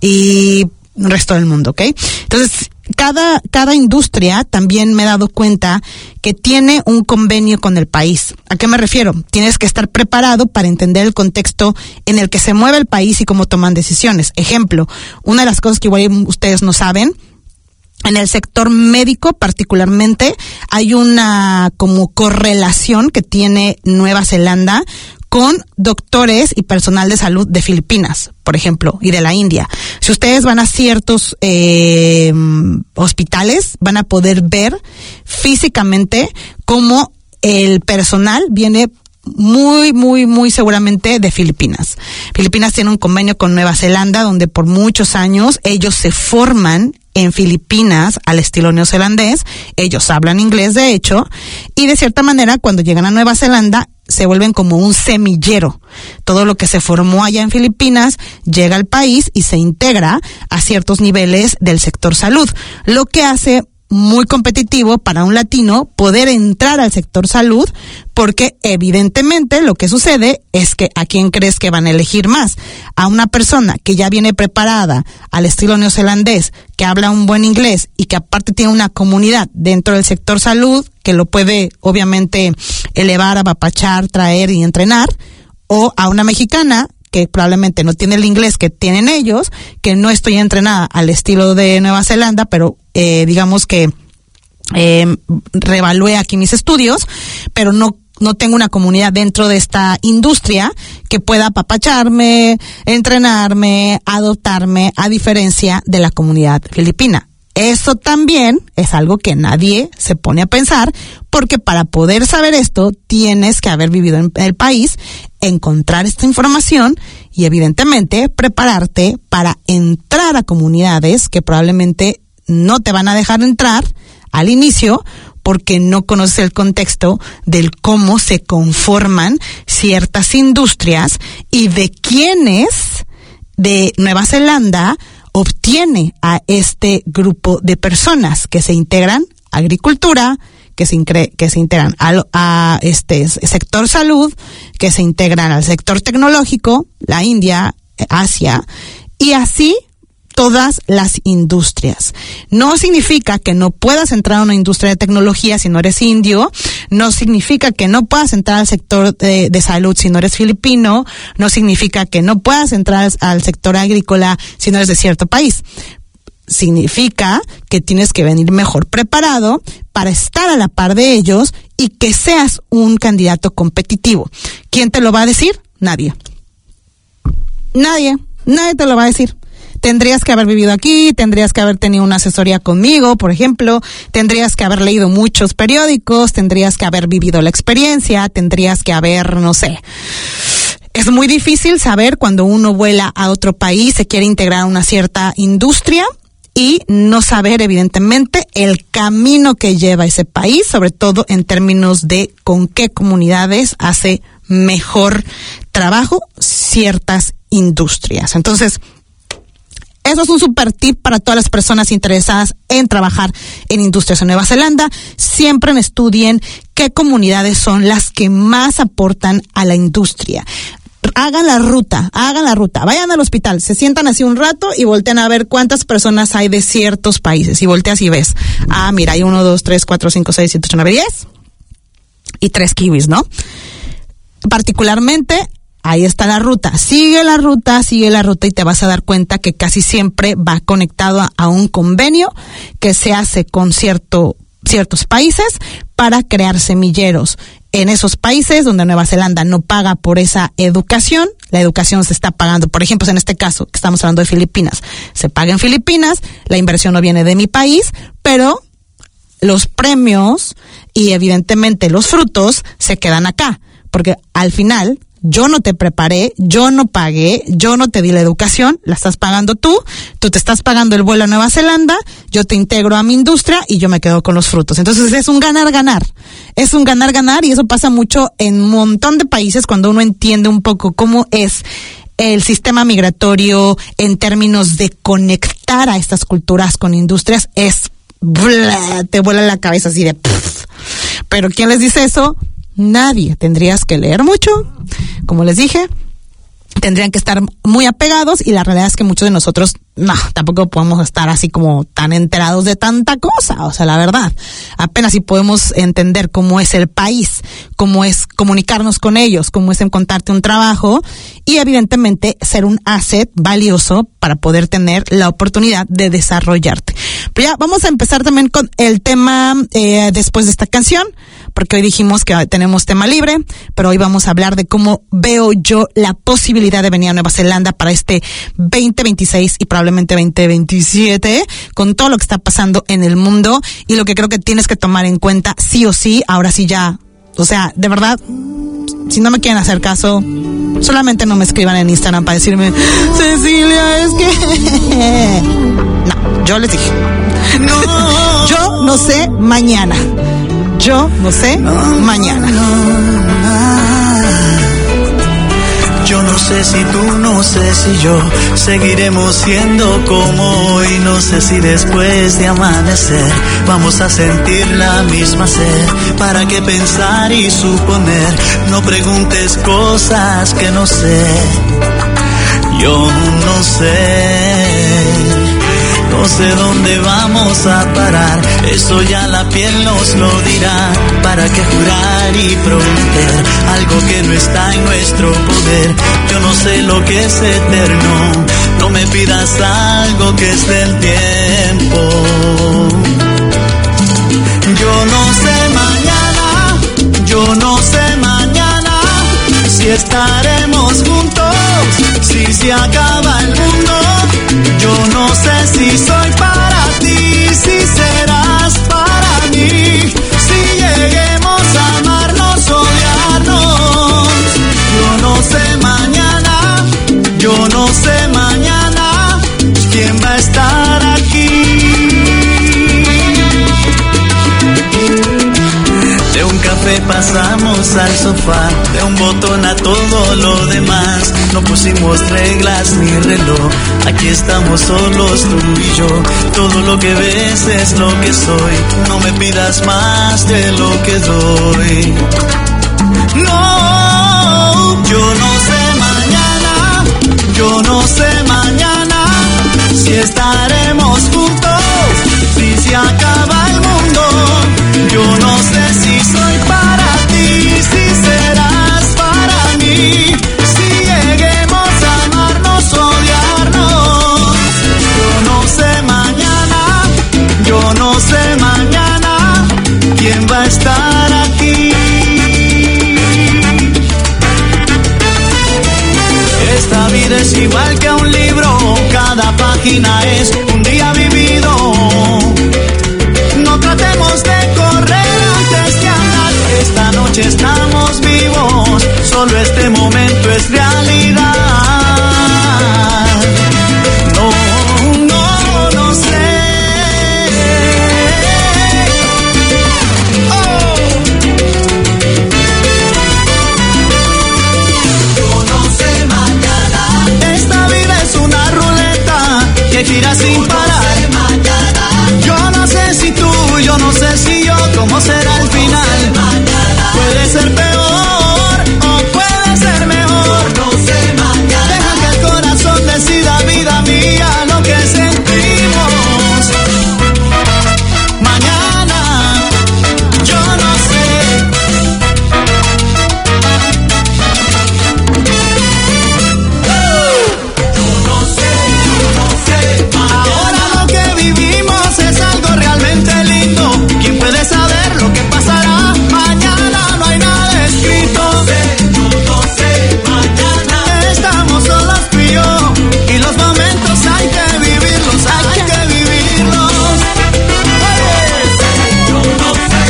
y el resto del mundo, ¿ok? Entonces, cada cada industria también me he dado cuenta que tiene un convenio con el país. ¿A qué me refiero? Tienes que estar preparado para entender el contexto en el que se mueve el país y cómo toman decisiones. Ejemplo, una de las cosas que igual ustedes no saben, en el sector médico particularmente hay una como correlación que tiene Nueva Zelanda con doctores y personal de salud de Filipinas, por ejemplo, y de la India. Si ustedes van a ciertos eh, hospitales, van a poder ver físicamente cómo el personal viene muy, muy, muy seguramente de Filipinas. Filipinas tiene un convenio con Nueva Zelanda donde por muchos años ellos se forman en Filipinas al estilo neozelandés, ellos hablan inglés de hecho, y de cierta manera cuando llegan a Nueva Zelanda se vuelven como un semillero. Todo lo que se formó allá en Filipinas llega al país y se integra a ciertos niveles del sector salud, lo que hace muy competitivo para un latino poder entrar al sector salud, porque evidentemente lo que sucede es que ¿a quién crees que van a elegir más? A una persona que ya viene preparada al estilo neozelandés, que habla un buen inglés y que aparte tiene una comunidad dentro del sector salud que lo puede obviamente elevar, apapachar, traer y entrenar, o a una mexicana que probablemente no tiene el inglés que tienen ellos, que no estoy entrenada al estilo de Nueva Zelanda, pero eh, digamos que eh, reevalué aquí mis estudios, pero no no tengo una comunidad dentro de esta industria que pueda apapacharme, entrenarme, adoptarme, a diferencia de la comunidad filipina. Eso también es algo que nadie se pone a pensar, porque para poder saber esto tienes que haber vivido en el país, encontrar esta información y evidentemente prepararte para entrar a comunidades que probablemente no te van a dejar entrar al inicio porque no conoces el contexto del cómo se conforman ciertas industrias y de quiénes de Nueva Zelanda obtiene a este grupo de personas que se integran a agricultura, que se, incre- que se integran a, a este sector salud, que se integran al sector tecnológico, la India, Asia, y así todas las industrias. No significa que no puedas entrar a una industria de tecnología si no eres indio, no significa que no puedas entrar al sector de, de salud si no eres filipino, no significa que no puedas entrar al sector agrícola si no eres de cierto país. Significa que tienes que venir mejor preparado para estar a la par de ellos y que seas un candidato competitivo. ¿Quién te lo va a decir? Nadie. Nadie. Nadie te lo va a decir. Tendrías que haber vivido aquí, tendrías que haber tenido una asesoría conmigo, por ejemplo, tendrías que haber leído muchos periódicos, tendrías que haber vivido la experiencia, tendrías que haber, no sé. Es muy difícil saber cuando uno vuela a otro país, se quiere integrar a una cierta industria y no saber, evidentemente, el camino que lleva ese país, sobre todo en términos de con qué comunidades hace mejor trabajo ciertas industrias. Entonces, eso es un super tip para todas las personas interesadas en trabajar en industrias en Nueva Zelanda. Siempre estudien qué comunidades son las que más aportan a la industria. Hagan la ruta, hagan la ruta, vayan al hospital, se sientan así un rato y voltean a ver cuántas personas hay de ciertos países. Y volteas y ves, ah, mira, hay uno, dos, tres, cuatro, cinco, seis, siete, ocho, nueve, diez y tres kiwis, ¿no? Particularmente, ahí está la ruta. Sigue la ruta, sigue la ruta y te vas a dar cuenta que casi siempre va conectado a, a un convenio que se hace con cierto, ciertos países para crear semilleros. En esos países donde Nueva Zelanda no paga por esa educación, la educación se está pagando. Por ejemplo, en este caso, que estamos hablando de Filipinas, se paga en Filipinas, la inversión no viene de mi país, pero los premios y evidentemente los frutos se quedan acá, porque al final yo no te preparé, yo no pagué, yo no te di la educación, la estás pagando tú, tú te estás pagando el vuelo a Nueva Zelanda, yo te integro a mi industria y yo me quedo con los frutos. Entonces es un ganar-ganar, es un ganar-ganar y eso pasa mucho en un montón de países cuando uno entiende un poco cómo es el sistema migratorio en términos de conectar a estas culturas con industrias, es bla, te vuela la cabeza así de pff. Pero ¿quién les dice eso? Nadie. Tendrías que leer mucho, como les dije, tendrían que estar muy apegados y la realidad es que muchos de nosotros no, tampoco podemos estar así como tan enterados de tanta cosa, o sea, la verdad, apenas si podemos entender cómo es el país, cómo es comunicarnos con ellos, cómo es encontrarte un trabajo y evidentemente ser un asset valioso para poder tener la oportunidad de desarrollarte. Pero ya vamos a empezar también con el tema eh, después de esta canción, porque hoy dijimos que tenemos tema libre, pero hoy vamos a hablar de cómo veo yo la posibilidad de venir a Nueva Zelanda para este veinte veintiséis y probablemente veinte veintisiete, con todo lo que está pasando en el mundo y lo que creo que tienes que tomar en cuenta sí o sí, ahora sí ya, o sea, de verdad, si no me quieren hacer caso, solamente no me escriban en Instagram para decirme, Cecilia, es que... No, yo les dije, yo no sé mañana. Yo no sé mañana. Yo no sé si tú, no sé si yo seguiremos siendo como hoy. No sé si después de amanecer vamos a sentir la misma sed. ¿Para qué pensar y suponer? No preguntes cosas que no sé. Yo no sé. No sé dónde vamos a parar, eso ya la piel nos lo dirá. ¿Para qué jurar y prometer algo que no está en nuestro poder? Yo no sé lo que es eterno, no me pidas algo que es del tiempo. Yo no sé mañana, yo no sé mañana si estaremos juntos, si se acaba el mundo. Yo no sé si soy para ti, si serás para mí, si lleguemos a amarnos, odiarnos. Yo no sé mañana, yo no sé mañana quién va a estar aquí. tiramos al sofá, de un botón a todo lo demás. No pusimos reglas ni reloj, aquí estamos solos tú y yo. Todo lo que ves es lo que soy, no me pidas más de lo que doy. No, yo no sé mañana, yo no sé mañana si estaremos juntos, si se acaba el mundo. Yo no sé si soy para ti, si serás para mí, si lleguemos a amarnos, odiarnos. Yo no sé mañana, yo no sé mañana quién va a estar aquí. Esta vida es igual que un libro, cada página es un día vivido. No tratemos de correr antes de andar, esta noche estamos vivos, solo este momento es realidad. No, no, no sé. Oh. Yo no sé mañana. Esta vida es una ruleta que gira sin parar. Yo no sé si tú, yo no sé si yo, cómo será el final. Puede ser peor o puede ser mejor. No sé mañana. Deja que el corazón decida, vida mía, lo que sentimos. Mañana, yo no sé. Yo no sé, yo no sé. Ahora lo que vivimos es algo realmente lindo. ¿Quién puede saber lo que pasará mañana? No hay nada escrito. Yo no sé mañana. Estamos solos tú y yo, y los momentos hay que vivirlos, hay que vivirlos. Yo no sé.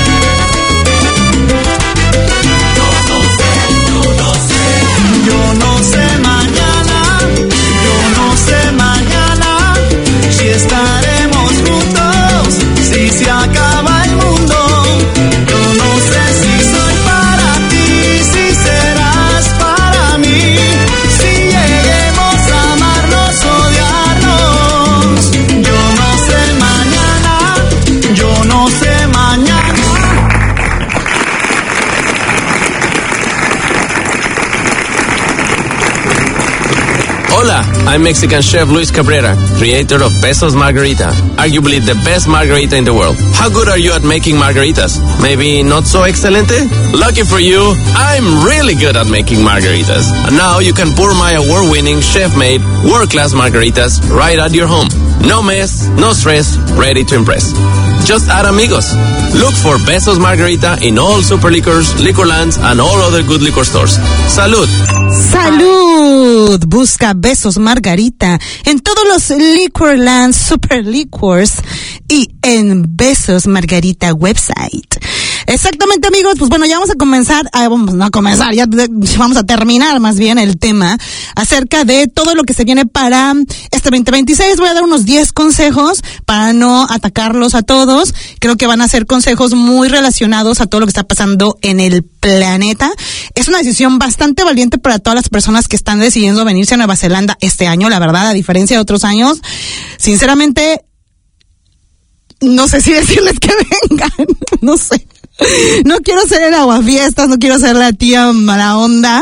Yo no sé, yo no sé. Yo no sé mañana, yo no sé mañana si estaremos juntos, si se acaba el mundo. Yo no sé si soy para ti, si serás para mí, si lleguemos a amarnos, odiarnos. Yo no sé mañana, yo no sé mañana. Hola, I'm Mexican chef Luis Cabrera, creator of Besos Margarita, arguably the best margarita in the world. How good are you at making margaritas? Maybe not so excelente? Lucky for you, I'm really good at making margaritas. And now you can pour my award-winning, chef-made, world-class margaritas right at your home. No mess, no stress, ready to impress. Just add amigos. Look for Besos Margarita in all Super Liquors, Liquorlands, and all other good liquor stores. Salud. ¡Salud! Busca Besos Margarita en todos los Liquorlands, Super Liquors y en Besos Margarita website. Exactamente, amigos, pues bueno, ya vamos a comenzar, a, vamos no a comenzar, ya vamos a terminar más bien el tema acerca de todo lo que se viene para este veinte veintiséis. Voy a dar unos diez consejos para no atacarlos a todos. Creo que van a ser consejos muy relacionados a todo lo que está pasando en el planeta. Es una decisión bastante valiente para todas las personas que están decidiendo venirse a Nueva Zelanda este año, la verdad, a diferencia de otros años. Sinceramente, no sé si decirles que vengan, no sé. No quiero ser el aguafiestas, no quiero ser la tía mala onda.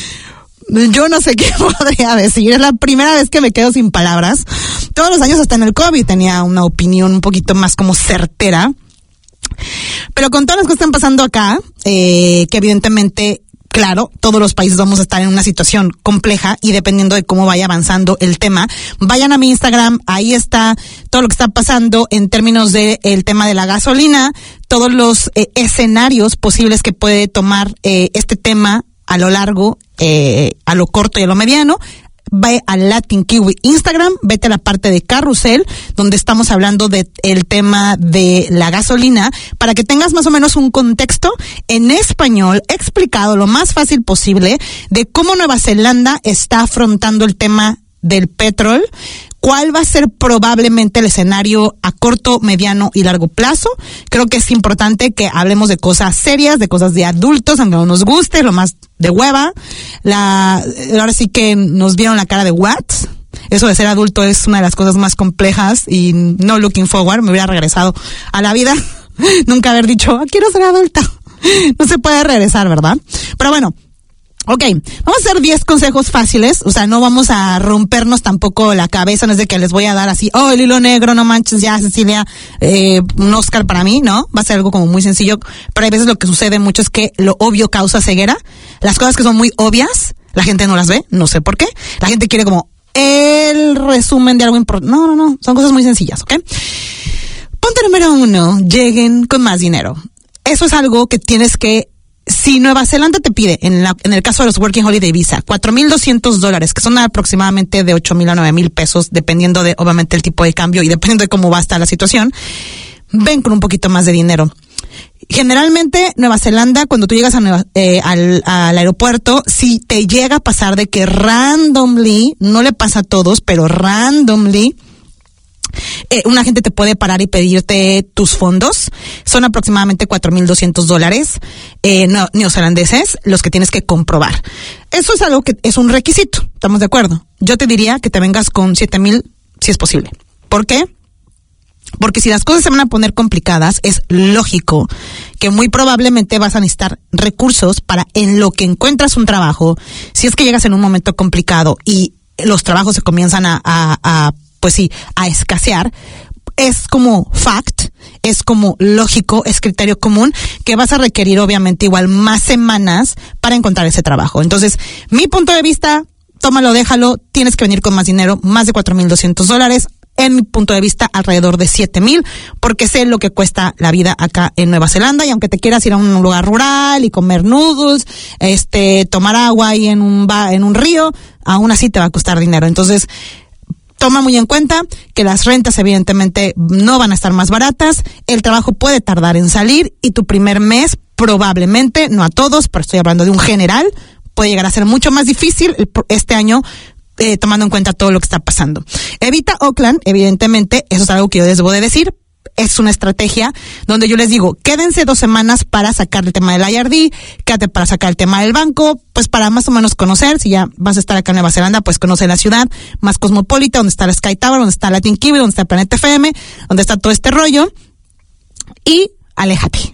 Yo no sé qué podría decir. Es la primera vez que me quedo sin palabras. Todos los años, hasta en el COVID, tenía una opinión un poquito más como certera. Pero con todas las cosas que están pasando acá, eh, que evidentemente, claro, todos los países vamos a estar en una situación compleja y dependiendo de cómo vaya avanzando el tema, vayan a mi Instagram, ahí está todo lo que está pasando en términos de el tema de la gasolina, todos los eh, escenarios posibles que puede tomar eh, este tema a lo largo, eh, a lo corto y a lo mediano. Ve al Latin Kiwi Instagram, vete a la parte de carrusel, donde estamos hablando de el tema de la gasolina, para que tengas más o menos un contexto en español explicado lo más fácil posible de cómo Nueva Zelanda está afrontando el tema del petróleo, ¿Cuál va a ser probablemente el escenario a corto, mediano y largo plazo? Creo que es importante que hablemos de cosas serias, de cosas de adultos, aunque no nos guste, lo más de hueva. La, ahora sí que nos vieron la cara de what. Eso de ser adulto es una de las cosas más complejas y no looking forward. Me hubiera regresado a la vida. Nunca haber dicho, ah, quiero ser adulta. No se puede regresar, ¿verdad? Pero bueno. Ok, vamos a hacer diez consejos fáciles, o sea, no vamos a rompernos tampoco la cabeza, no es de que les voy a dar así, oh, el hilo negro, no manches, ya, Cecilia, eh, un Oscar para mí, ¿no? Va a ser algo como muy sencillo, pero hay veces lo que sucede mucho es que lo obvio causa ceguera, las cosas que son muy obvias, la gente no las ve, no sé por qué, la gente quiere como el resumen de algo importante, no, no, no, son cosas muy sencillas, ¿ok? Punto número uno, lleguen con más dinero. Eso es algo que tienes que si Nueva Zelanda te pide, en, la, en el caso de los Working Holiday Visa, cuatro mil doscientos dólares, que son aproximadamente de ocho mil a nueve mil pesos, dependiendo de, obviamente, el tipo de cambio y dependiendo de cómo va a estar la situación, ven con un poquito más de dinero. Generalmente, Nueva Zelanda, cuando tú llegas a Nueva, eh, al, al aeropuerto, si te llega a pasar de que randomly, no le pasa a todos, pero randomly, Eh, un agente te puede parar y pedirte tus fondos. Son aproximadamente cuatro mil doscientos dólares eh, no, neozelandeses los que tienes que comprobar. Eso es algo que es un requisito, ¿estamos de acuerdo? Yo te diría que te vengas con siete mil si es posible. ¿Por qué? Porque si las cosas se van a poner complicadas, es lógico que muy probablemente vas a necesitar recursos para en lo que encuentras un trabajo. Si es que llegas en un momento complicado y los trabajos se comienzan a, a, a pues sí, a escasear, es como fact, es como lógico, es criterio común, que vas a requerir obviamente igual más semanas para encontrar ese trabajo. Entonces, mi punto de vista, tómalo, déjalo, tienes que venir con más dinero, más de cuatro mil doscientos dólares, en mi punto de vista, alrededor de siete mil, porque sé lo que cuesta la vida acá en Nueva Zelanda, y aunque te quieras ir a un lugar rural y comer noodles, este, tomar agua ahí en un ba- en un río, aún así te va a costar dinero. Entonces, toma muy en cuenta que las rentas evidentemente no van a estar más baratas, el trabajo puede tardar en salir y tu primer mes probablemente, no a todos, pero estoy hablando de un general, puede llegar a ser mucho más difícil este año, eh, tomando en cuenta todo lo que está pasando. Evita Auckland, evidentemente, eso es algo que yo les debo de decir. Es una estrategia donde yo les digo, quédense dos semanas para sacar el tema del I R D, quédate para sacar el tema del banco, pues para más o menos conocer, si ya vas a estar acá en Nueva Zelanda, pues conoce la ciudad más cosmopolita, donde está la Sky Tower, donde está Latin Kiwi, donde está el Planeta F M, donde está todo este rollo, y aléjate.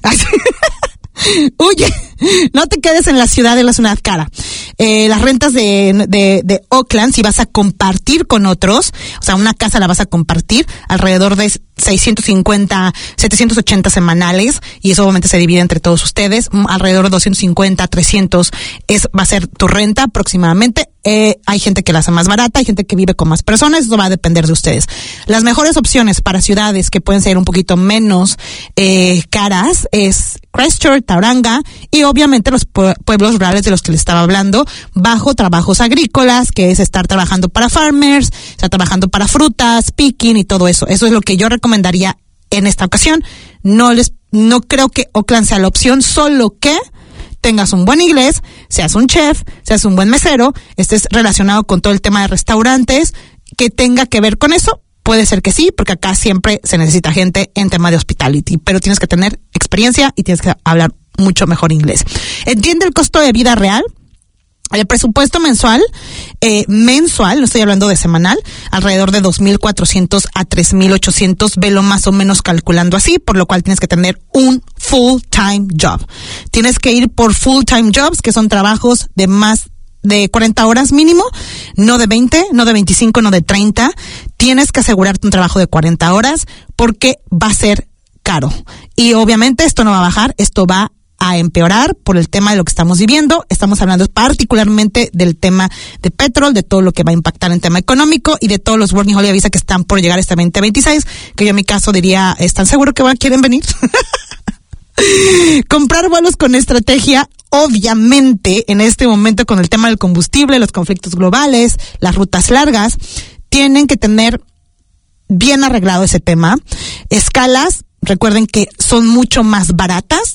Huye, no te quedes en la ciudad, en la ciudad cara. Eh, las rentas de, de, de Auckland, si vas a compartir con otros, o sea, una casa la vas a compartir alrededor de seiscientos cincuenta, setecientos ochenta semanales, y eso obviamente se divide entre todos ustedes, alrededor de doscientos cincuenta, trescientos es, va a ser tu renta aproximadamente. Eh, hay gente que la hace más barata, hay gente que vive con más personas, eso va a depender de ustedes. Las mejores opciones para ciudades que pueden ser un poquito menos eh, caras es Christchurch, Tauranga y obviamente los pue- pueblos rurales de los que les estaba hablando, bajo trabajos agrícolas, que es estar trabajando para farmers, estar trabajando para frutas, picking y todo eso. Eso es lo que yo recomendaría en esta ocasión. No les, no creo que Auckland sea la opción, solo que tengas un buen inglés, seas un chef, seas un buen mesero, estés relacionado con todo el tema de restaurantes, que tenga que ver con eso. Puede ser que sí, porque acá siempre se necesita gente en tema de hospitality, pero tienes que tener experiencia y tienes que hablar mucho mejor inglés. Entiende el costo de vida real. El presupuesto mensual, eh, mensual, no estoy hablando de semanal, alrededor de dos mil cuatrocientos a tres mil ochocientos, velo más o menos calculando así, por lo cual tienes que tener un full-time job. Tienes que ir por full-time jobs, que son trabajos de más de cuarenta horas mínimo, no de veinte, no de veinticinco, no de treinta. Tienes que asegurarte un trabajo de cuarenta horas porque va a ser caro. Y obviamente esto no va a bajar, esto va a empeorar por el tema de lo que estamos viviendo. Estamos hablando particularmente del tema de petróleo, de todo lo que va a impactar en tema económico y de todos los Working Holiday Visa que están por llegar este veinte veintiséis, que yo en mi caso diría, ¿están seguros que van, quieren venir? Comprar vuelos con estrategia, obviamente, en este momento con el tema del combustible, los conflictos globales, las rutas largas, tienen que tener bien arreglado ese tema. Escalas, recuerden que son mucho más baratas.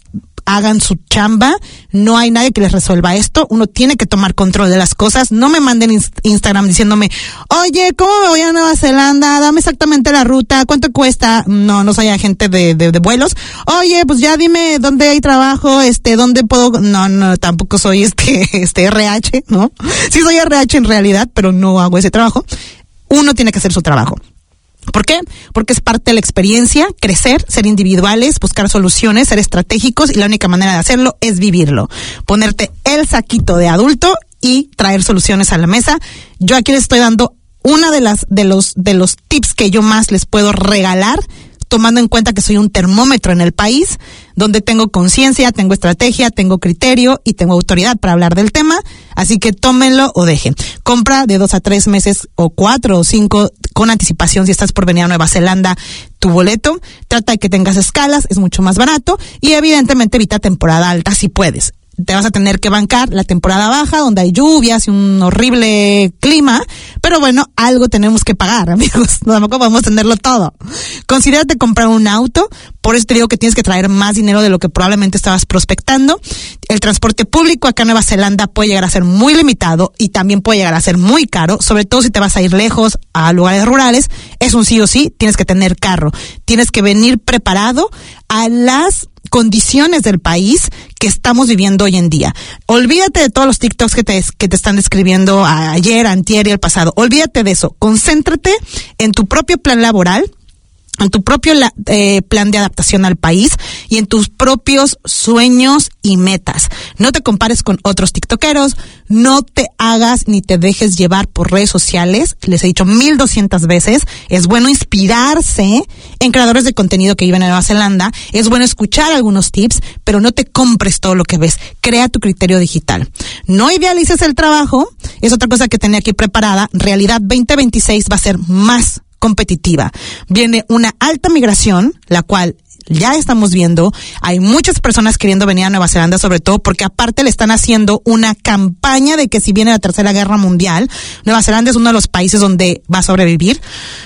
hagan su chamba, no hay nadie que les resuelva esto, uno tiene que tomar control de las cosas. No me manden inst- Instagram diciéndome, oye, ¿cómo me voy a Nueva Zelanda? Dame exactamente la ruta, ¿cuánto cuesta? No, no soy agente de, de, de vuelos. Oye, pues ya dime dónde hay trabajo, este, dónde puedo, no, no, tampoco soy este, este R H, ¿no? Sí soy R H en realidad, pero no hago ese trabajo. Uno tiene que hacer su trabajo. ¿Por qué? Porque es parte de la experiencia, crecer, ser individuales, buscar soluciones, ser estratégicos, y la única manera de hacerlo es vivirlo. Ponerte el saquito de adulto y traer soluciones a la mesa. Yo aquí les estoy dando una de las, de los, de los tips que yo más les puedo regalar, tomando en cuenta que soy un termómetro en el país, donde tengo conciencia, tengo estrategia, tengo criterio y tengo autoridad para hablar del tema. Así que tómenlo o dejen. Compra de dos a tres meses o cuatro o cinco con anticipación si estás por venir a Nueva Zelanda tu boleto. Trata de que tengas escalas, es mucho más barato, y evidentemente evita temporada alta si puedes. Te vas a tener que bancar la temporada baja, donde hay lluvias y un horrible clima, pero bueno, algo tenemos que pagar, amigos. Tampoco podemos tenerlo todo. Considérate comprar un auto, por eso te digo que tienes que traer más dinero de lo que probablemente estabas prospectando. El transporte público acá en Nueva Zelanda puede llegar a ser muy limitado y también puede llegar a ser muy caro, sobre todo si te vas a ir lejos a lugares rurales. Es un sí o sí, tienes que tener carro. Tienes que venir preparado a las condiciones del país que estamos viviendo hoy en día. Olvídate de todos los TikToks que te, que te están describiendo ayer, antier y el pasado. Olvídate de eso. Concéntrate en tu propio plan laboral, en tu propio eh, plan de adaptación al país y en tus propios sueños y metas. No te compares con otros tiktokeros, no te hagas ni te dejes llevar por redes sociales. Les he dicho mil doscientas veces, es bueno inspirarse en creadores de contenido que viven en Nueva Zelanda, es bueno escuchar algunos tips, pero no te compres todo lo que ves. Crea tu criterio digital. No idealices el trabajo, es otra cosa que tenía aquí preparada. Realidad veinte veintiséis va a ser más competitiva. Viene una alta migración, la cual ya estamos viendo. Hay muchas personas queriendo venir a Nueva Zelanda, sobre todo porque aparte le están haciendo una campaña de que si viene la Tercera Guerra Mundial, Nueva Zelanda es uno de los países donde va a sobrevivir.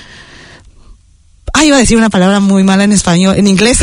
Ay, iba a decir una palabra muy mala en español, en inglés.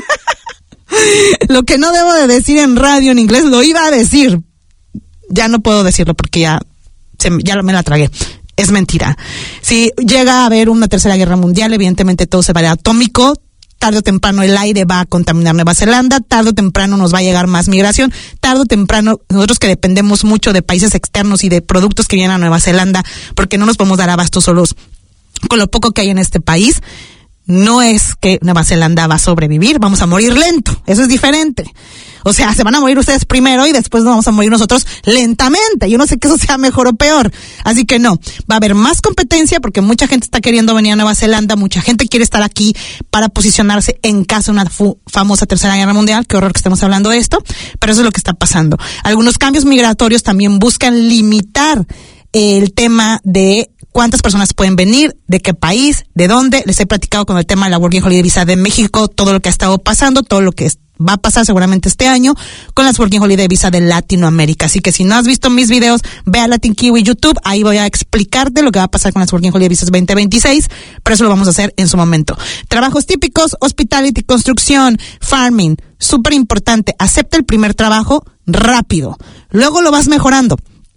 Lo que no debo de decir en radio en inglés, lo iba a decir. Ya no puedo decirlo porque ya, se, ya me la tragué. Es mentira. Si llega a haber una tercera guerra mundial, evidentemente todo se va a ir atómico. Tarde o temprano el aire va a contaminar Nueva Zelanda. Tarde o temprano nos va a llegar más migración. Tarde o temprano, nosotros que dependemos mucho de países externos y de productos que vienen a Nueva Zelanda, porque no nos podemos dar abasto solos con lo poco que hay en este país, no es que Nueva Zelanda va a sobrevivir, vamos a morir lento. Eso es diferente. O sea, se van a morir ustedes primero y después nos vamos a morir nosotros lentamente. Yo no sé que eso sea mejor o peor. Así que no, va a haber más competencia porque mucha gente está queriendo venir a Nueva Zelanda, mucha gente quiere estar aquí para posicionarse en caso de una fu- famosa Tercera Guerra Mundial. Qué horror que estemos hablando de esto, pero eso es lo que está pasando. Algunos cambios migratorios también buscan limitar el tema de cuántas personas pueden venir, de qué país, de dónde. Les he platicado con el tema de la Working Holiday Visa de México, todo lo que ha estado pasando, todo lo que es, va a pasar seguramente este año con las Working Holiday Visa de Latinoamérica. Así que si no has visto mis videos, ve a Latin Kiwi YouTube, ahí voy a explicarte lo que va a pasar con las Working Holiday Visas veinte veintiséis, pero eso lo vamos a hacer en su momento. Trabajos típicos, hospitality, construcción, farming, súper importante. Acepta el primer trabajo rápido, luego lo vas mejorando.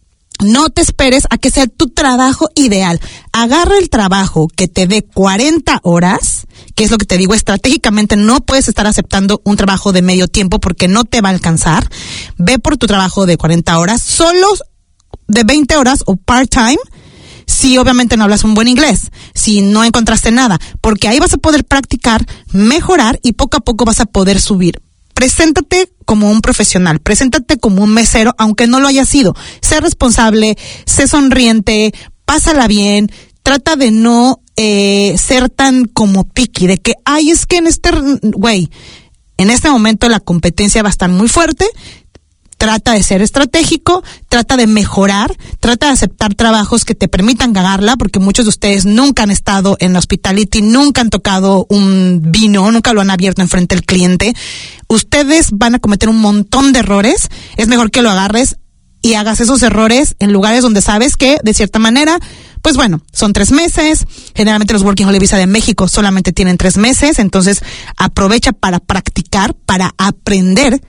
No te esperes a que sea tu trabajo ideal. Agarra el trabajo que te dé cuarenta horas, que es lo que te digo, estratégicamente no puedes estar aceptando un trabajo de medio tiempo porque no te va a alcanzar. Ve por tu trabajo de cuarenta horas, solo de veinte horas o part-time, si obviamente no hablas un buen inglés, si no encontraste nada, porque ahí vas a poder practicar, mejorar y poco a poco vas a poder subir. Preséntate como un profesional, preséntate como un mesero, aunque no lo hayas sido. Sé responsable, sé sonriente, pásala bien, trata de no eh, ser tan como picky, de que, ay, es que en este, güey, en este momento la competencia va a estar muy fuerte. Trata de ser estratégico, trata de mejorar, trata de aceptar trabajos que te permitan ganarla, porque muchos de ustedes nunca han estado en hospitality, nunca han tocado un vino, nunca lo han abierto enfrente del cliente. Ustedes van a cometer un montón de errores. Es mejor que lo agarres y hagas esos errores en lugares donde sabes que, de cierta manera, pues bueno, son tres meses. Generalmente los Working Holiday Visa de México solamente tienen tres meses, entonces aprovecha para practicar, para aprender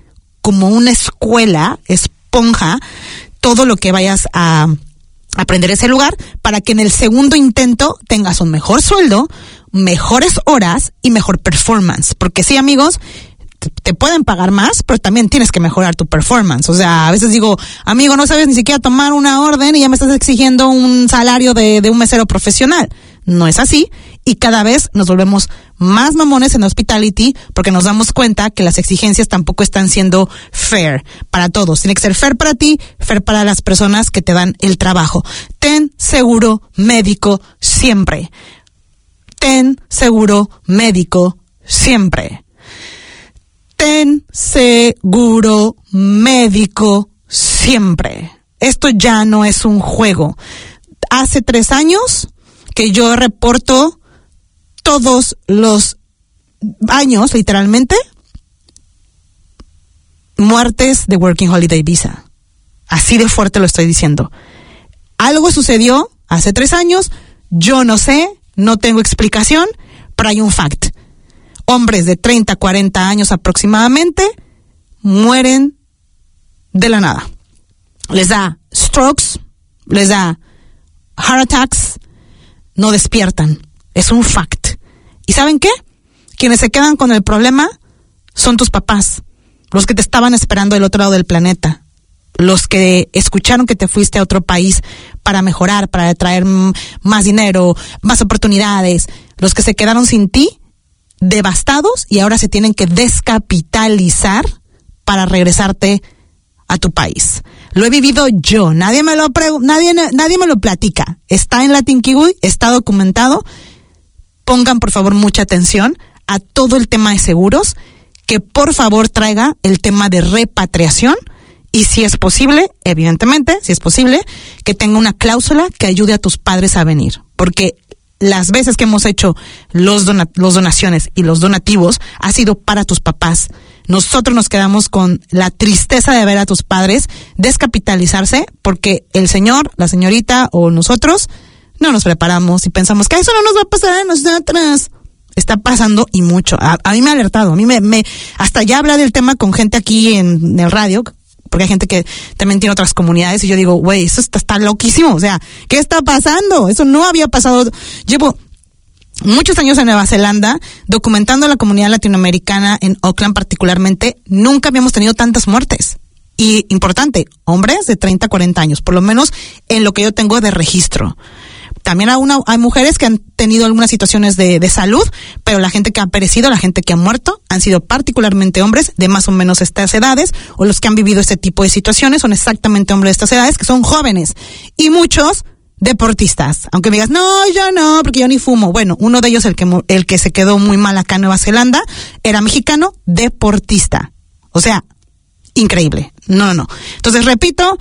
como una escuela, esponja, todo lo que vayas a aprender ese lugar para que en el segundo intento tengas un mejor sueldo, mejores horas y mejor performance. Porque sí, amigos, te pueden pagar más, pero también tienes que mejorar tu performance. O sea, a veces digo, amigo, no sabes ni siquiera tomar una orden y ya me estás exigiendo un salario de, de un mesero profesional. No es así, y cada vez nos volvemos más mamones en hospitality porque nos damos cuenta que las exigencias tampoco están siendo fair para todos. Tiene que ser fair para ti, fair para las personas que te dan el trabajo. Ten seguro médico siempre. Ten seguro médico siempre. Ten seguro médico siempre. Esto ya no es un juego. Hace tres años que yo reporto todos los años, literalmente, muertes de Working Holiday Visa. Así de fuerte lo estoy diciendo. Algo sucedió hace tres años, yo no sé, no tengo explicación, pero hay un fact. Hombres de treinta, cuarenta años aproximadamente mueren de la nada. Les da strokes, les da heart attacks, no despiertan. Es un fact. ¿Y saben qué? Quienes se quedan con el problema son tus papás, los que te estaban esperando del otro lado del planeta, los que escucharon que te fuiste a otro país para mejorar, para traer más dinero, más oportunidades, los que se quedaron sin ti, devastados, y ahora se tienen que descapitalizar para regresarte a tu país. Lo he vivido yo, nadie me lo pregu- nadie nadie me lo platica. Está en Latin Kiwi, está documentado. Pongan por favor mucha atención a todo el tema de seguros, que por favor traiga el tema de repatriación, y si es posible, evidentemente, si es posible, que tenga una cláusula que ayude a tus padres a venir, porque las veces que hemos hecho los dona- los donaciones y los donativos ha sido para tus papás. Nosotros nos quedamos con la tristeza de ver a tus padres descapitalizarse porque el señor, la señorita o nosotros no nos preparamos y pensamos que eso no nos va a pasar a nosotras. Está pasando y mucho. A, a mí me ha alertado, a mí me, me hasta ya habla del tema con gente aquí en, en el radio, porque hay gente que también tiene otras comunidades y yo digo, güey, eso está, está loquísimo. O sea, ¿qué está pasando? Eso no había pasado. Llevo muchos años en Nueva Zelanda documentando la comunidad latinoamericana en Auckland particularmente. Nunca habíamos tenido tantas muertes. Y importante, hombres de treinta, cuarenta años, por lo menos en lo que yo tengo de registro. También hay, una, hay mujeres que han tenido algunas situaciones de, de salud, pero la gente que ha perecido, la gente que ha muerto, han sido particularmente hombres de más o menos estas edades, o los que han vivido este tipo de situaciones son exactamente hombres de estas edades, que son jóvenes. Y muchos deportistas. Aunque me digas, no, yo no, porque yo ni fumo. Bueno, uno de ellos, el que, el que se quedó muy mal acá en Nueva Zelanda, era mexicano, deportista. O sea, increíble. No, no, no. Entonces, repito,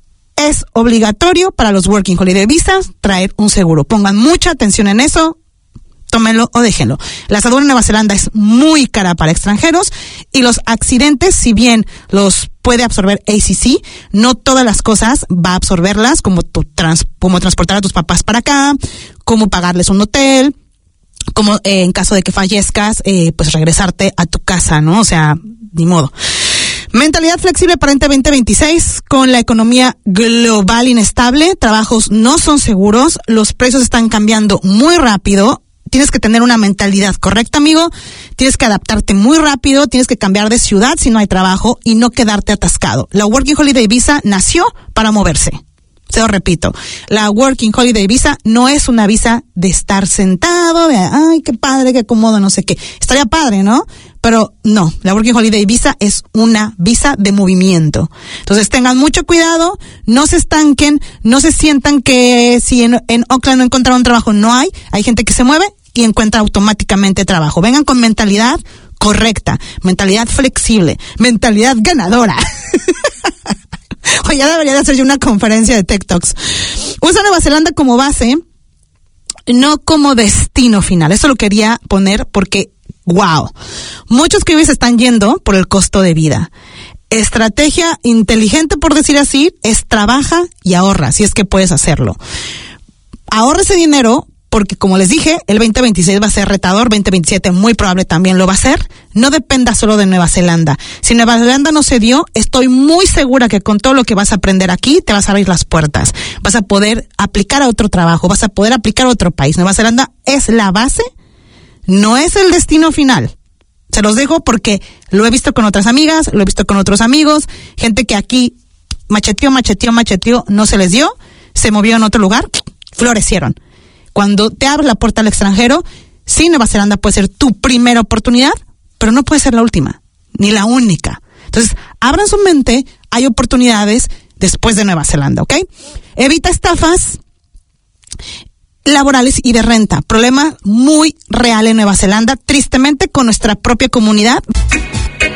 es obligatorio para los Working Holiday Visas traer un seguro. Pongan mucha atención en eso, tómenlo o déjenlo. La salud en Nueva Zelanda es muy cara para extranjeros y los accidentes, si bien los puede absorber A C C, no todas las cosas va a absorberlas, como, tu trans, como transportar a tus papás para acá, como pagarles un hotel, como eh, en caso de que fallezcas, eh, pues regresarte a tu casa, ¿no? O sea, ni modo. Mentalidad flexible para este veinte veintiséis, con la economía global inestable, trabajos no son seguros, los precios están cambiando muy rápido. Tienes que tener una mentalidad correcta, amigo. Tienes que adaptarte muy rápido, tienes que cambiar de ciudad si no hay trabajo y no quedarte atascado. La Working Holiday Visa nació para moverse. Se lo repito, la Working Holiday Visa no es una visa de estar sentado, de, ay, qué padre, qué cómodo, no sé qué. Estaría padre, ¿no? Pero no, la Working Holiday Visa es una visa de movimiento. Entonces tengan mucho cuidado, no se estanquen, no se sientan que si en, en Auckland no encontraron trabajo, no hay. Hay gente que se mueve y encuentra automáticamente trabajo. Vengan con mentalidad correcta, mentalidad flexible, mentalidad ganadora. Oye, ya debería de hacer yo una conferencia de Tech Talks. Usa Nueva Zelanda como base, no como destino final. Eso lo quería poner porque, wow, muchos que hoy se están yendo por el costo de vida. Estrategia inteligente, por decir así, es trabaja y ahorra, si es que puedes hacerlo. Ahorra ese dinero porque como les dije, el veinte veintiséis va a ser retador, veinte veintisiete muy probable también lo va a ser. No dependa solo de Nueva Zelanda. Si Nueva Zelanda no se dio, estoy muy segura que con todo lo que vas a aprender aquí, te vas a abrir las puertas. Vas a poder aplicar a otro trabajo, vas a poder aplicar a otro país. Nueva Zelanda es la base, no es el destino final. Se los dejo porque lo he visto con otras amigas, lo he visto con otros amigos, gente que aquí macheteó, macheteó, macheteó, no se les dio, se movió en otro lugar, florecieron. Cuando te abres la puerta al extranjero, sí, Nueva Zelanda puede ser tu primera oportunidad, pero no puede ser la última, ni la única. Entonces, abran su mente, hay oportunidades después de Nueva Zelanda, ¿ok? Evita estafas laborales y de renta. Problema muy real en Nueva Zelanda, tristemente con nuestra propia comunidad.